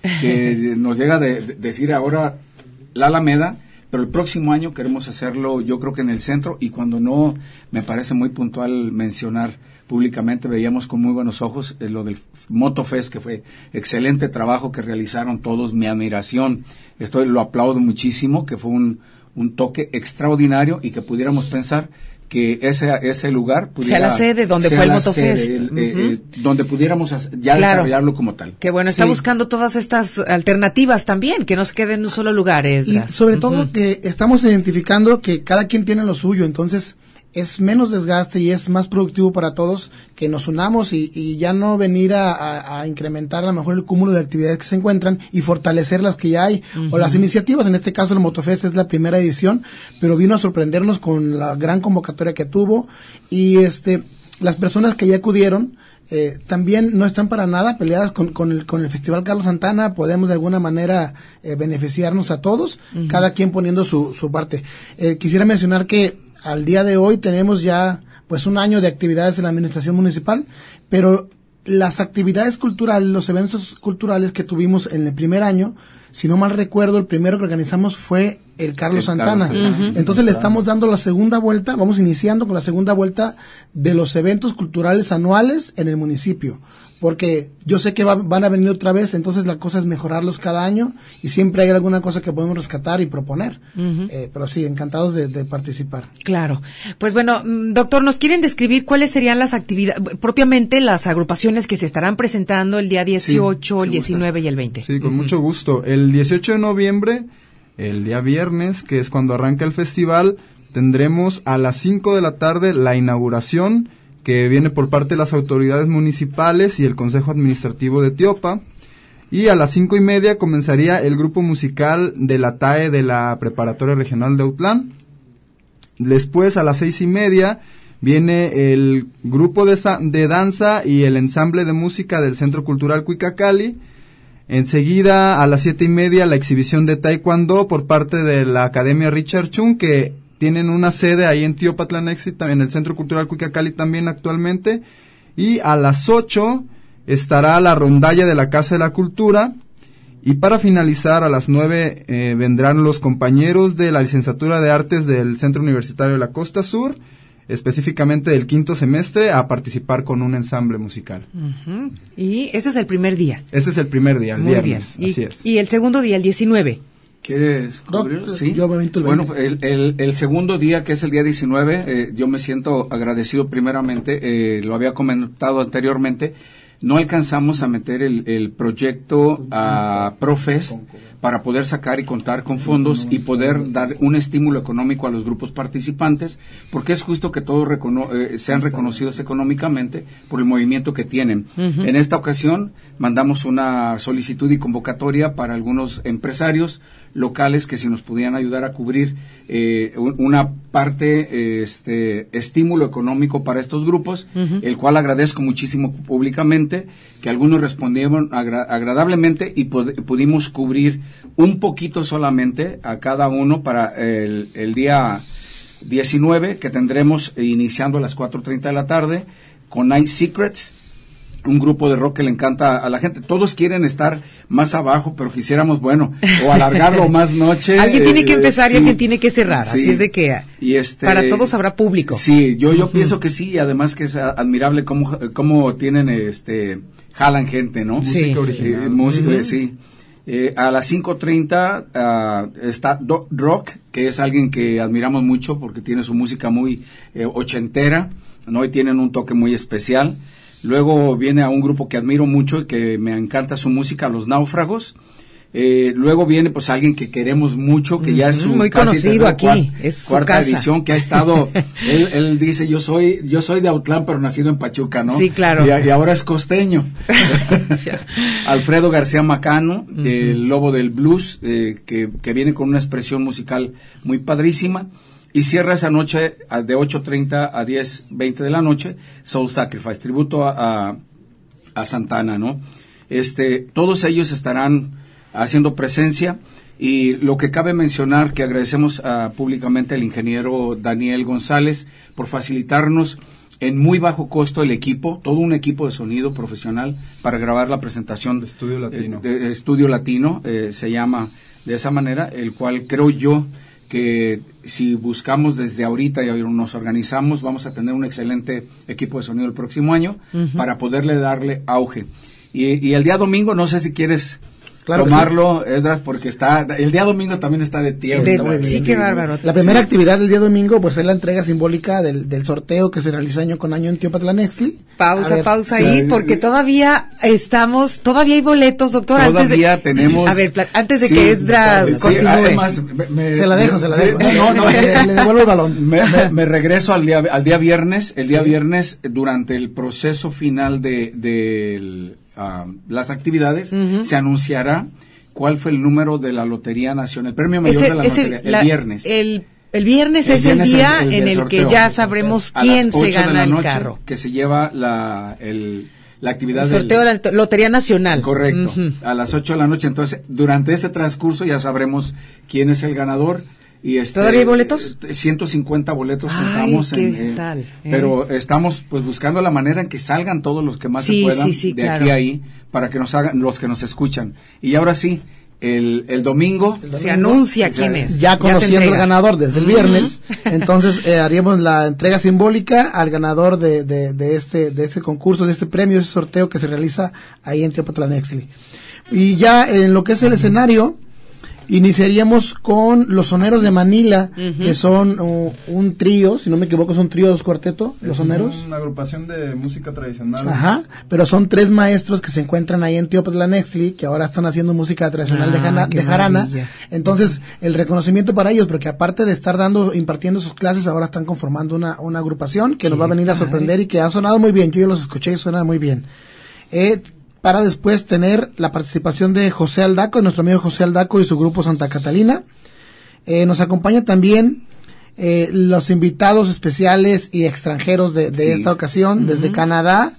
que nos llega de, de decir ahora la Alameda, pero el próximo año queremos hacerlo, yo creo que en el centro, y cuando no, me parece muy puntual mencionar públicamente, veíamos con muy buenos ojos eh, lo del Motofest, que fue excelente trabajo que realizaron todos, mi admiración, esto lo aplaudo muchísimo, que fue un, un toque extraordinario, y que pudiéramos pensar que ese ese lugar pudiera sea la sede donde fue el Motofest, sede, el, uh-huh. eh, eh, donde pudiéramos ya claro. desarrollarlo como tal. Que bueno, está sí. buscando todas estas alternativas también, que no se queden en un solo lugar. Y sobre uh-huh. todo que estamos identificando que cada quien tiene lo suyo, entonces es menos desgaste y es más productivo para todos que nos unamos y, y ya no venir a, a, a incrementar a lo mejor el cúmulo de actividades que se encuentran y fortalecer las que ya hay, uh-huh. o las iniciativas. En este caso el Motofest es la primera edición, pero vino a sorprendernos con la gran convocatoria que tuvo, y este las personas que ya acudieron Eh, también no están para nada peleadas con, con, el, con el Festival Carlos Santana. Podemos de alguna manera eh, beneficiarnos a todos, uh-huh. cada quien poniendo su, su parte. Eh, quisiera mencionar que al día de hoy tenemos ya pues un año de actividades en la administración municipal, pero las actividades culturales, los eventos culturales que tuvimos en el primer año, si no mal recuerdo, el primero que organizamos fue el Carlos el Santana. Carlos Santana. Uh-huh. Entonces le estamos dando la segunda vuelta, vamos iniciando con la segunda vuelta de los eventos culturales anuales en el municipio, porque yo sé que va, van a venir otra vez, entonces la cosa es mejorarlos cada año, y siempre hay alguna cosa que podemos rescatar y proponer. Uh-huh. Eh, pero sí, encantados de, de participar. Claro. Pues bueno, doctor, ¿nos quieren describir cuáles serían las actividades, propiamente las agrupaciones que se estarán presentando el día dieciocho, sí, el diecinueve y el veinte? Sí, con uh-huh. mucho gusto. El dieciocho de noviembre, el día viernes, que es cuando arranca el festival, tendremos a las cinco de la tarde la inauguración, que viene por parte de las autoridades municipales y el Consejo Administrativo de Tiopa, y a las cinco y media comenzaría el grupo musical de la T A E de la Preparatoria Regional de Autlán. Después, a las seis y media, viene el grupo de, de danza y el ensamble de música del Centro Cultural Cuicacali. Enseguida, a las siete y media, la exhibición de taekwondo por parte de la Academia Richard Chung, que tienen una sede ahí en Tiopatlán-Exi, en el Centro Cultural Cuicacali también actualmente. Y a las ocho estará la rondalla de la Casa de la Cultura. Y para finalizar, a las nueve eh, vendrán los compañeros de la Licenciatura de Artes del Centro Universitario de la Costa Sur, específicamente del quinto semestre, a participar con un ensamble musical. Uh-huh. Y ese es el primer día. Ese es el primer día, el Muy viernes, bien. Y, así es. Y el segundo día, el diecinueve. ¿Quieres cubrir? No, sí. Yo me aviento el bueno, el, el, el segundo día, que es el día diecinueve, eh, yo me siento agradecido primeramente, eh, lo había comentado anteriormente, no alcanzamos a meter el, el proyecto a Profest para poder sacar y contar con fondos y poder dar un estímulo económico a los grupos participantes, porque es justo que todos recono- eh, sean reconocidos económicamente por el movimiento que tienen. Uh-huh. En esta ocasión mandamos una solicitud y convocatoria para algunos empresarios locales que si nos pudieran ayudar a cubrir eh, una parte, eh, este estímulo económico para estos grupos, uh-huh. el cual agradezco muchísimo públicamente, que algunos respondieron agra- agradablemente y pod- pudimos cubrir un poquito solamente a cada uno para el, el día diecinueve, que tendremos iniciando a las cuatro treinta de la tarde con Night Secrets, un grupo de rock que le encanta a la gente. Todos quieren estar más abajo, pero quisiéramos, bueno, o alargarlo más noche. Alguien tiene que eh, empezar sí, y alguien tiene que cerrar, sí. así es de que y este, para todos habrá público. Sí, yo yo uh-huh. pienso que sí, y además que es admirable cómo, cómo tienen, este, jalan gente, ¿no? Sí. Música original. Eh, música, uh-huh. sí. Eh, a las cinco treinta uh, está Doc Rock, que es alguien que admiramos mucho porque tiene su música muy eh, ochentera, ¿no? Y tienen un toque muy especial. Luego viene a un grupo que admiro mucho y que me encanta su música, Los Náufragos. Eh, luego viene pues alguien que queremos mucho, que uh-huh, ya es su muy casi conocido aquí, cuarta, es su cuarta casa. edición, que ha estado, él, él dice, yo soy yo soy de Autlán, pero nacido en Pachuca, ¿no? Sí, claro. Y, y ahora es costeño. Alfredo García Macano, uh-huh. el lobo del blues, eh, que, que viene con una expresión musical muy padrísima. y cierra esa noche a, de ocho treinta a diez veinte de la noche, Soul Sacrifice, tributo a, a, a Santana, ¿no? Este, todos ellos estarán haciendo presencia, y lo que cabe mencionar, que agradecemos uh, públicamente al ingeniero Daniel González por facilitarnos en muy bajo costo el equipo, todo un equipo de sonido profesional para grabar la presentación. Estudio Latino. Eh, de, Estudio Latino, eh, se llama de esa manera, el cual creo yo que si buscamos desde ahorita y nos organizamos, vamos a tener un excelente equipo de sonido el próximo año, uh-huh, para poderle darle auge. Y, y el día domingo, no sé si quieres... Claro, tomarlo, sí. Esdras, porque está, el día domingo también está de tiempo. De, sí, qué bárbaro. La primera sí. actividad del día domingo, pues es la entrega simbólica del, del sorteo que se realiza año con año en Teopatlán-Nextli. Pausa, ver, pausa sí. ahí, porque todavía estamos, todavía hay boletos, doctor. Todavía antes de, tenemos. A ver, antes de sí, que Esdras sí, continúe. Además, me, me, se la dejo, se la sí, dejo. No, no, le, le devuelvo el balón. Me, me, me regreso al día, al día viernes, el día sí. viernes, durante el proceso final de, de uh, las actividades, uh-huh, se anunciará cuál fue el número de la Lotería Nacional, el premio mayor ese, de la ese, Lotería, el la, viernes. El, el viernes el es viernes el día el, el, en el sorteo, que ya sabremos quién se gana el carro. Que se lleva la, el, la actividad el sorteo del, de la Lotería Nacional. Correcto, uh-huh, a las ocho de la noche. Entonces, durante ese transcurso ya sabremos quién es el ganador. Y este, ¿Todavía hay boletos? ciento cincuenta boletos Ay, contamos. ¿qué en, eh, tal? Eh. Pero estamos pues buscando la manera en que salgan todos los que más sí, se puedan sí, sí, de claro. aquí a ahí, para que nos hagan, los que nos escuchan. Y ahora sí, el, el domingo... El domingo se anuncia quién es. Ya conociendo el ganador desde el viernes, uh-huh, entonces eh, haríamos la entrega simbólica al ganador de, de, de, este, de este concurso, de este premio, de este sorteo que se realiza ahí en Teopatlán-Nextli. Y ya en lo que es el uh-huh, escenario... Iniciaríamos con los Soneros de Manila, uh-huh, que son uh, un trío, si no me equivoco, son tríos cuarteto, los Soneros. Es una agrupación de música tradicional. Ajá, pero son tres maestros que se encuentran ahí en Teopatlán-Nextli, que ahora están haciendo música tradicional ah, de, jana, de jarana. Maravilla. Entonces, el reconocimiento para ellos, porque aparte de estar dando, impartiendo sus clases, ahora están conformando una, una agrupación que sí, nos va a venir a sorprender ay. y que ha sonado muy bien. Yo, yo los escuché y suena muy bien. Eh, para después tener la participación de José Aldaco, nuestro amigo José Aldaco y su grupo Santa Catalina. Eh, nos acompaña también eh, los invitados especiales y extranjeros de, de sí. esta ocasión, uh-huh, desde Canadá,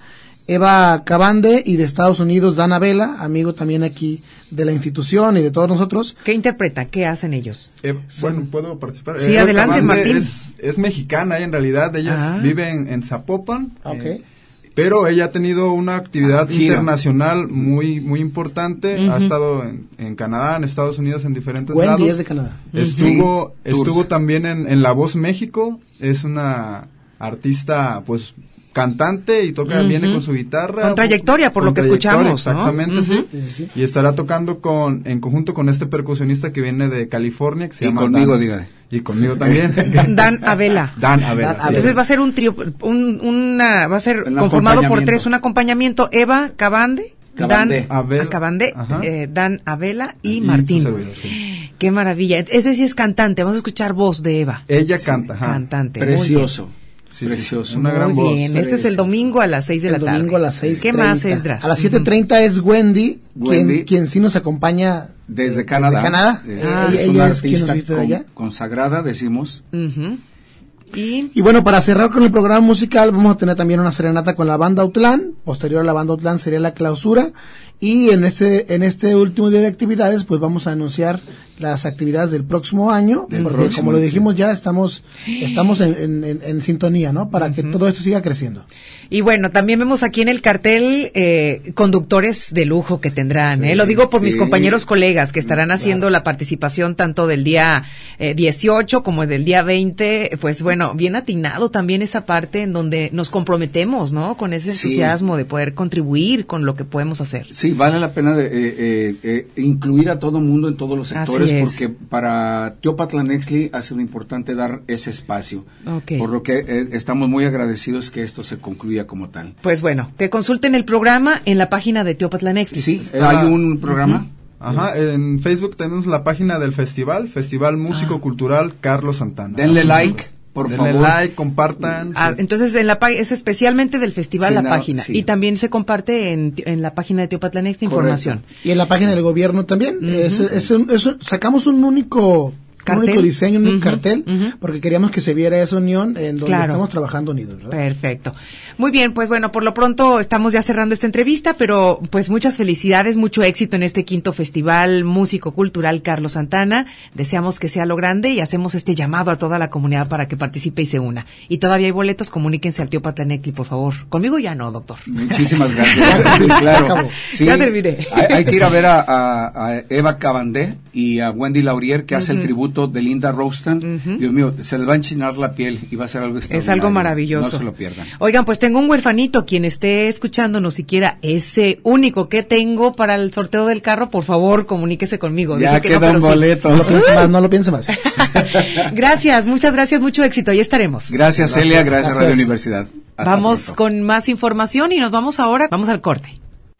Eva Cabande, y de Estados Unidos, Dana Vela, amigo también aquí de la institución y de todos nosotros. ¿Qué interpreta? ¿Qué hacen ellos? Eh, bueno, ¿puedo participar? Sí, Eva adelante, Cabande Martín. Es, es mexicana, en realidad, ella ah. vive en, en Zapopan. Ok. Eh, Pero ella ha tenido una actividad ah, internacional muy muy importante. Uh-huh. Ha estado en, en Canadá, en Estados Unidos, en diferentes Wendy lados. Es de Canadá. Estuvo, sí, estuvo también en, en La Voz México. Es una artista, pues, cantante y toca, uh-huh, viene con su guitarra. Con trayectoria, por con lo que escuchamos, exactamente, ¿no? sí. Uh-huh. Sí, sí. Y estará tocando con en conjunto con este percusionista que viene de California, que se y llama conmigo, Dan. dígale. Y conmigo también. Dan Abela. Dan Abela. Dan, sí. Entonces va a ser un trío, un, una, va a ser un conformado por tres, un acompañamiento: Eva Cabande, Cabande. Dan Abel, Cabande, eh, Dan Abela y, y Martín. Servidor, sí. Qué maravilla. Ese sí es cantante. Vamos a escuchar voz de Eva. Ella sí, canta. Ajá. Cantante. Precioso. Sí, Precioso. Sí, una gran Muy voz. bien, este es el domingo a las seis de el la tarde. El domingo a las seis. ¿Qué más, Esdras? A las siete treinta es Wendy, Wendy, quien, quien sí nos acompaña desde Canadá. Desde Canadá. Eh, ah, es ella una es quien nos artista visita de con, allá. consagrada, decimos. Uh-huh. Y, y bueno, para cerrar con el programa musical, vamos a tener también una serenata con la banda Autlán. Posterior a la banda Autlán sería la clausura. Y en este en este último día de actividades, pues vamos a anunciar las actividades del próximo año, del porque próximo, como lo dijimos ya, estamos estamos en, en, en, en sintonía, ¿no? Para uh-huh. que todo esto siga creciendo. Y bueno, también vemos aquí en el cartel eh, conductores de lujo que tendrán, sí, ¿eh? Lo digo por sí. mis compañeros colegas que estarán haciendo claro. la participación tanto del día eh, dieciocho como del día veinte, pues bueno, bien atinado también esa parte en donde nos comprometemos, ¿no? Con ese entusiasmo sí. de poder contribuir con lo que podemos hacer. Sí, vale la pena de, eh, eh, eh, incluir a todo mundo en todos los sectores, porque para Teopatlán-Nextli ha sido importante dar ese espacio, okay. por lo que eh, estamos muy agradecidos que esto se concluya como tal. Pues bueno, que consulten el programa en la página de Teopatlán-Nextli. Sí, hay un programa. Uh-huh. Ajá, en Facebook tenemos la página del festival, Festival Músico ah. Cultural Carlos Santana. Denle like, por Denle favor. like, compartan. Ah, sí. Entonces en la es especialmente del festival sí, la no, página sí. y también se comparte en, en la página de Teopatlán esta información. Y en la página del gobierno también. Uh-huh. es, es un, es un, sacamos un único ¿Cartel? Un único diseño, un único Uh-huh, cartel, uh-huh. porque queríamos que se viera esa unión en donde Claro. estamos trabajando unidos, ¿verdad? Perfecto. Muy bien, pues bueno, por lo pronto estamos ya cerrando esta entrevista, pero pues muchas felicidades, mucho éxito en este quinto Festival Músico Cultural Carlos Santana. Deseamos que sea lo grande y hacemos este llamado a toda la comunidad para que participe y se una. Y todavía hay boletos, comuníquense al tío Patlanecli, por favor. Conmigo ya no, doctor. Muchísimas gracias. Sí, claro. Sí, ya terminé. Hay, hay que ir a ver a, a, a Eva Cabandé y a Wendy Laurier, que hace Uh-huh. el tributo de Linda Rostan. Uh-huh. Dios mío, se les va a enchinar la piel y va a ser algo extraordinario. Es algo maravilloso. No se lo pierdan. Oigan, pues tengo un huerfanito, quien esté escuchándonos siquiera ese único que tengo para el sorteo del carro, por favor, comuníquese conmigo. Ya Dije que queda no, un pero sí. boleto. No lo piense más, no lo piense más. Gracias, muchas gracias, mucho éxito, ahí estaremos. Gracias, Celia, gracias, gracias. Radio Universidad. Hasta vamos pronto. con más información y nos vamos ahora, vamos al corte.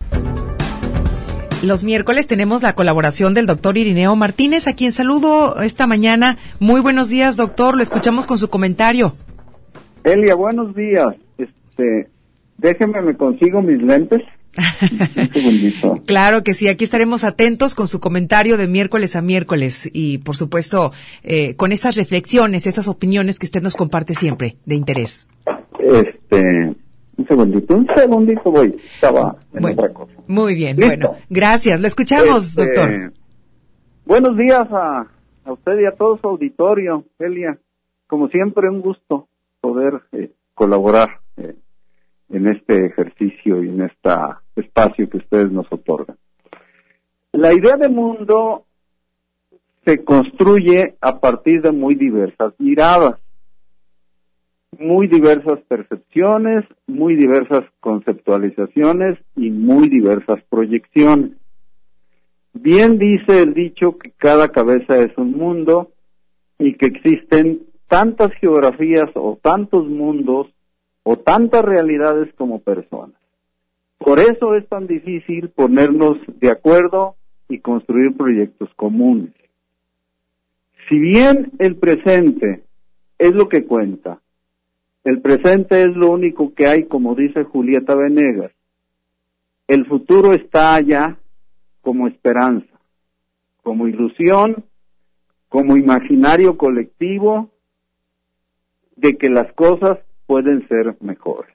Los miércoles tenemos la colaboración del doctor Irineo Martínez, a quien saludo esta mañana. Muy buenos días, doctor, lo escuchamos con su comentario. Elia, buenos días. Este, déjeme, me consigo mis lentes. Un segundito. Claro que sí, aquí estaremos atentos con su comentario de miércoles a miércoles y, por supuesto, eh, con esas reflexiones, esas opiniones que usted nos comparte siempre de interés. Este, un segundito, un segundito voy. Estaba en bueno, otra cosa. Muy bien, ¿Listo? bueno, gracias. Lo escuchamos, Este, doctor. Buenos días a, a usted y a todo su auditorio, Elia. Como siempre, un gusto poder eh, colaborar eh, en este ejercicio y en este espacio que ustedes nos otorgan. La idea de mundo se construye a partir de muy diversas miradas, muy diversas percepciones, muy diversas conceptualizaciones y muy diversas proyecciones. Bien dice el dicho que cada cabeza es un mundo y que existen tantas geografías o tantos mundos o tantas realidades como personas. Por eso es tan difícil ponernos de acuerdo y construir proyectos comunes. Si bien el presente es lo que cuenta, el presente es lo único que hay, como dice Julieta Venegas, el futuro está allá como esperanza, como ilusión, como imaginario colectivo de que las cosas pueden ser mejores.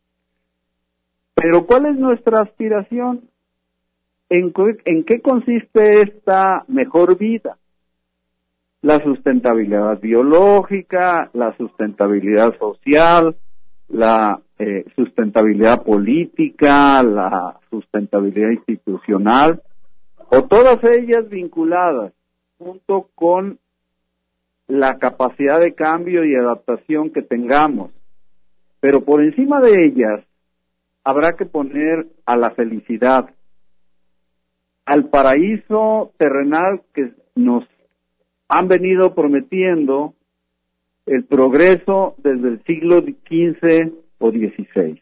Pero ¿cuál es nuestra aspiración? ¿En, en qué consiste esta mejor vida? La sustentabilidad biológica, la sustentabilidad social, la eh, sustentabilidad política, la sustentabilidad institucional, o todas ellas vinculadas junto con la capacidad de cambio y adaptación que tengamos. Pero por encima de ellas habrá que poner a la felicidad, al paraíso terrenal que nos han venido prometiendo el progreso desde el siglo quince o dieciséis.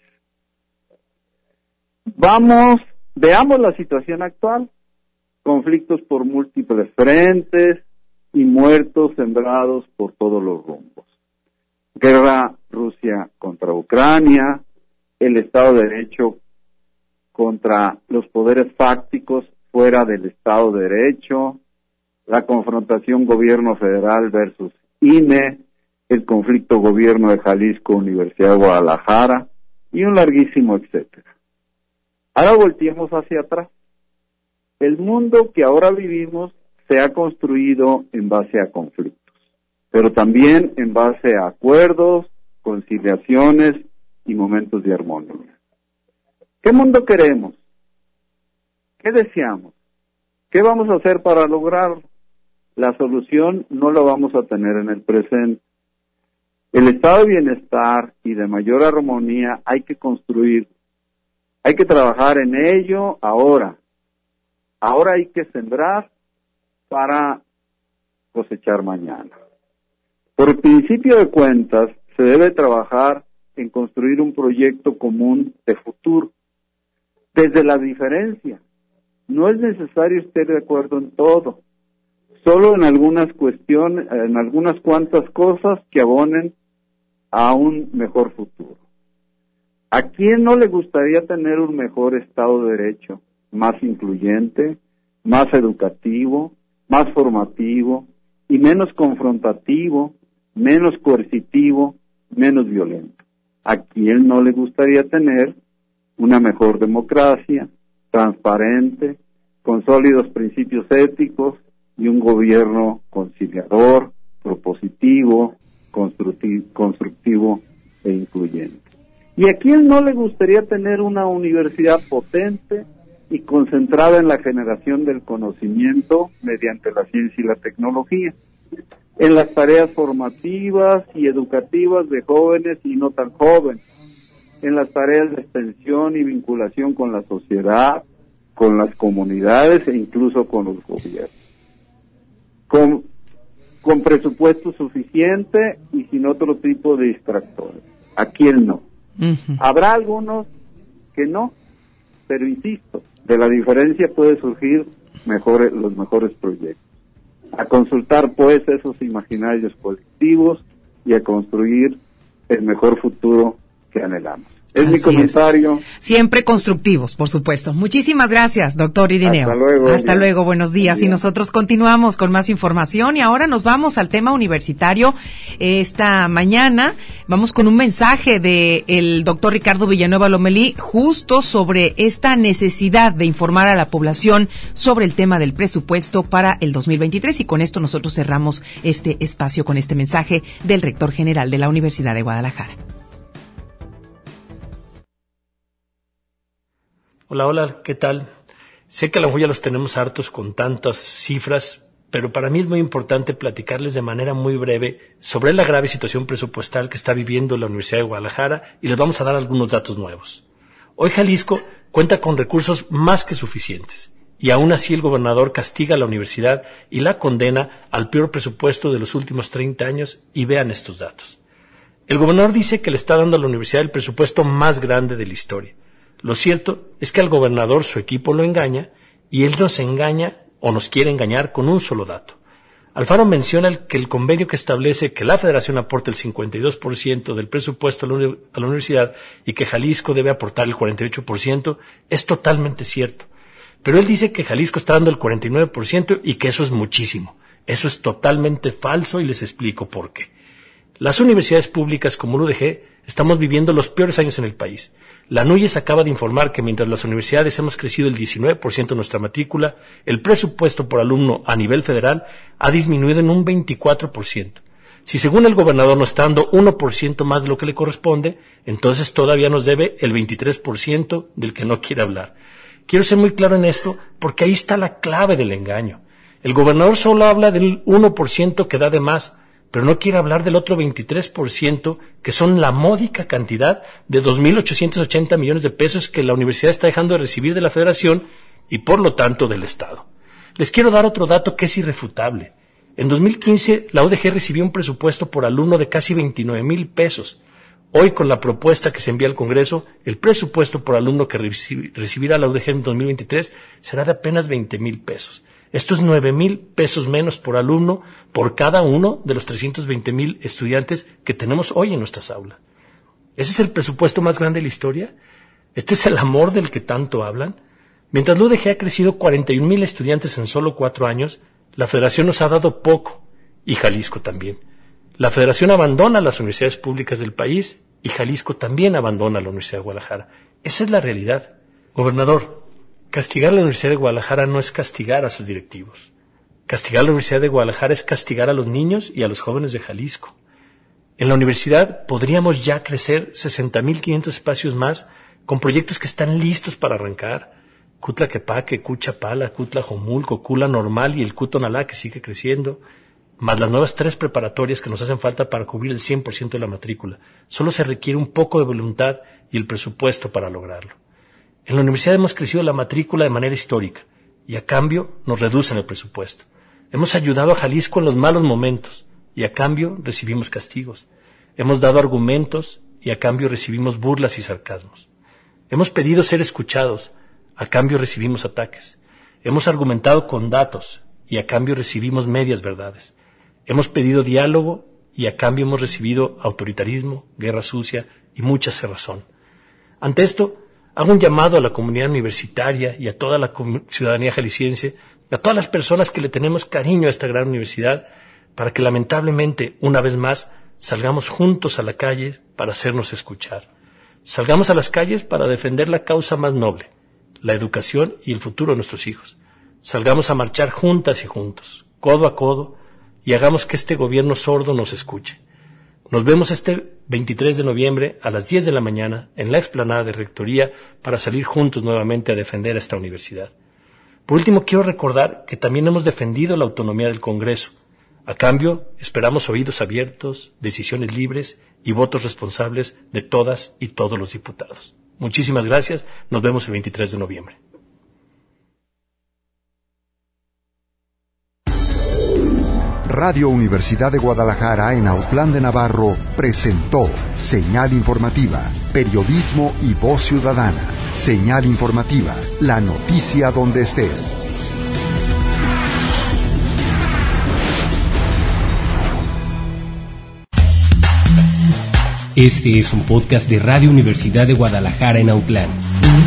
Vamos, veamos la situación actual, conflictos por múltiples frentes y muertos sembrados por todos los rumbos. Guerra Rusia contra Ucrania, el Estado de Derecho contra los poderes fácticos fuera del Estado de Derecho, la confrontación gobierno federal versus I N E, el conflicto gobierno de Jalisco, Universidad de Guadalajara, y un larguísimo etcétera. Ahora volteemos hacia atrás. El mundo que ahora vivimos se ha construido en base a conflictos, pero también en base a acuerdos, conciliaciones y momentos de armonía. ¿Qué mundo queremos? ¿Qué deseamos? ¿Qué vamos a hacer para lograrlo? La solución no la vamos a tener en el presente. El estado de bienestar y de mayor armonía hay que construir, hay que trabajar en ello ahora. Ahora hay que sembrar para cosechar mañana. Por principio de cuentas, se debe trabajar en construir un proyecto común de futuro, desde la diferencia. No es necesario estar de acuerdo en todo, solo en algunas cuestiones, en algunas cuantas cosas que abonen a un mejor futuro. ¿A quién no le gustaría tener un mejor Estado de Derecho, más incluyente, más educativo, más formativo, y menos confrontativo, menos coercitivo, menos violento. ¿A quién no le gustaría tener una mejor democracia, transparente, con sólidos principios éticos y un gobierno conciliador, propositivo, constructivo, constructivo e incluyente? ¿Y a quién no le gustaría tener una universidad potente y concentrada en la generación del conocimiento mediante la ciencia y la tecnología, en las tareas formativas y educativas de jóvenes y no tan jóvenes, en las tareas de extensión y vinculación con la sociedad, con las comunidades e incluso con los gobiernos? Con, con presupuesto suficiente y sin otro tipo de distractores. ¿A quién no? Uh-huh. Habrá algunos que no, pero insisto, de la diferencia puede surgir mejores, los mejores proyectos. A consultar pues esos imaginarios colectivos y a construir el mejor futuro que anhelamos. Es Así mi comentario. Es. Siempre constructivos, por supuesto. Muchísimas gracias, doctor Irineo. Hasta luego. Hasta bien. luego, buenos días. Bien. Y nosotros continuamos con más información y ahora nos vamos al tema universitario. Esta mañana vamos con un mensaje de el doctor Ricardo Villanueva Lomelí justo sobre esta necesidad de informar a la población sobre el tema del presupuesto para el dos mil veintitrés y con esto nosotros cerramos este espacio con este mensaje del rector general de la Universidad de Guadalajara. Hola, hola, ¿qué tal? Sé que a lo mejor ya los tenemos hartos con tantas cifras, pero para mí es muy importante platicarles de manera muy breve sobre la grave situación presupuestal que está viviendo la Universidad de Guadalajara y les vamos a dar algunos datos nuevos. Hoy Jalisco cuenta con recursos más que suficientes y aún así el gobernador castiga a la universidad y la condena al peor presupuesto de los últimos treinta años y vean estos datos. El gobernador dice que le está dando a la universidad el presupuesto más grande de la historia. Lo cierto es que al gobernador su equipo lo engaña y él nos engaña o nos quiere engañar con un solo dato. Alfaro menciona que el convenio que establece que la Federación aporta el cincuenta y dos por ciento del presupuesto a la, uni- a la universidad y que Jalisco debe aportar el cuarenta y ocho por ciento es totalmente cierto. Pero él dice que Jalisco está dando el cuarenta y nueve por ciento y que eso es muchísimo. Eso es totalmente falso y les explico por qué. Las universidades públicas como la U D G estamos viviendo los peores años en el país. La NUYES acaba de informar que mientras las universidades hemos crecido el diecinueve por ciento de nuestra matrícula, el presupuesto por alumno a nivel federal ha disminuido en un veinticuatro por ciento. Si según el gobernador nos está dando uno por ciento más de lo que le corresponde, entonces todavía nos debe el veintitrés por ciento del que no quiere hablar. Quiero ser muy claro en esto porque ahí está la clave del engaño. El gobernador solo habla del uno por ciento que da de más, pero no quiere hablar del otro veintitrés por ciento, que son la módica cantidad de dos mil ochocientos ochenta millones de pesos que la universidad está dejando de recibir de la Federación y, por lo tanto, del Estado. Les quiero dar otro dato que es irrefutable. En dos mil quince, la U D G recibió un presupuesto por alumno de casi veintinueve mil pesos. Hoy, con la propuesta que se envía al Congreso, el presupuesto por alumno que recibirá la U D G en dos mil veintitrés será de apenas veinte mil pesos. Esto es nueve mil pesos menos por alumno por cada uno de los trescientos veinte mil estudiantes que tenemos hoy en nuestras aulas. ¿Ese es el presupuesto más grande de la historia? ¿Este es el amor del que tanto hablan? Mientras la U D G ha crecido cuarenta y un mil estudiantes en solo cuatro años, la Federación nos ha dado poco, y Jalisco también. La Federación abandona las universidades públicas del país y Jalisco también abandona la Universidad de Guadalajara. Esa es la realidad. Gobernador, castigar a la Universidad de Guadalajara no es castigar a sus directivos. Castigar a la Universidad de Guadalajara es castigar a los niños y a los jóvenes de Jalisco. En la universidad podríamos ya crecer sesenta mil quinientos espacios más con proyectos que están listos para arrancar. Cutlaquepaque, Cuchapala, Cutlajomulco, Cula Normal y el Cutonalá que sigue creciendo, más las nuevas tres preparatorias que nos hacen falta para cubrir el cien por ciento de la matrícula. Solo se requiere un poco de voluntad y el presupuesto para lograrlo. En la universidad hemos crecido la matrícula de manera histórica y a cambio nos reducen el presupuesto. Hemos ayudado a Jalisco en los malos momentos y a cambio recibimos castigos. Hemos dado argumentos y a cambio recibimos burlas y sarcasmos. Hemos pedido ser escuchados, a cambio recibimos ataques. Hemos argumentado con datos y a cambio recibimos medias verdades. Hemos pedido diálogo y a cambio hemos recibido autoritarismo, guerra sucia y mucha cerrazón. Ante esto, hago un llamado a la comunidad universitaria y a toda la ciudadanía jalisciense, a todas las personas que le tenemos cariño a esta gran universidad, para que lamentablemente, una vez más, salgamos juntos a la calle para hacernos escuchar. Salgamos a las calles para defender la causa más noble, la educación y el futuro de nuestros hijos. Salgamos a marchar juntas y juntos, codo a codo, y hagamos que este gobierno sordo nos escuche. Nos vemos este veintitrés de noviembre a las diez de la mañana en la explanada de Rectoría para salir juntos nuevamente a defender a esta universidad. Por último, quiero recordar que también hemos defendido la autonomía del Congreso. A cambio, esperamos oídos abiertos, decisiones libres y votos responsables de todas y todos los diputados. Muchísimas gracias. Nos vemos el veintitrés de noviembre. Radio Universidad de Guadalajara en Autlán de Navarro presentó Señal Informativa, Periodismo y Voz Ciudadana. Señal Informativa, la noticia donde estés. Este es un podcast de Radio Universidad de Guadalajara en Autlán.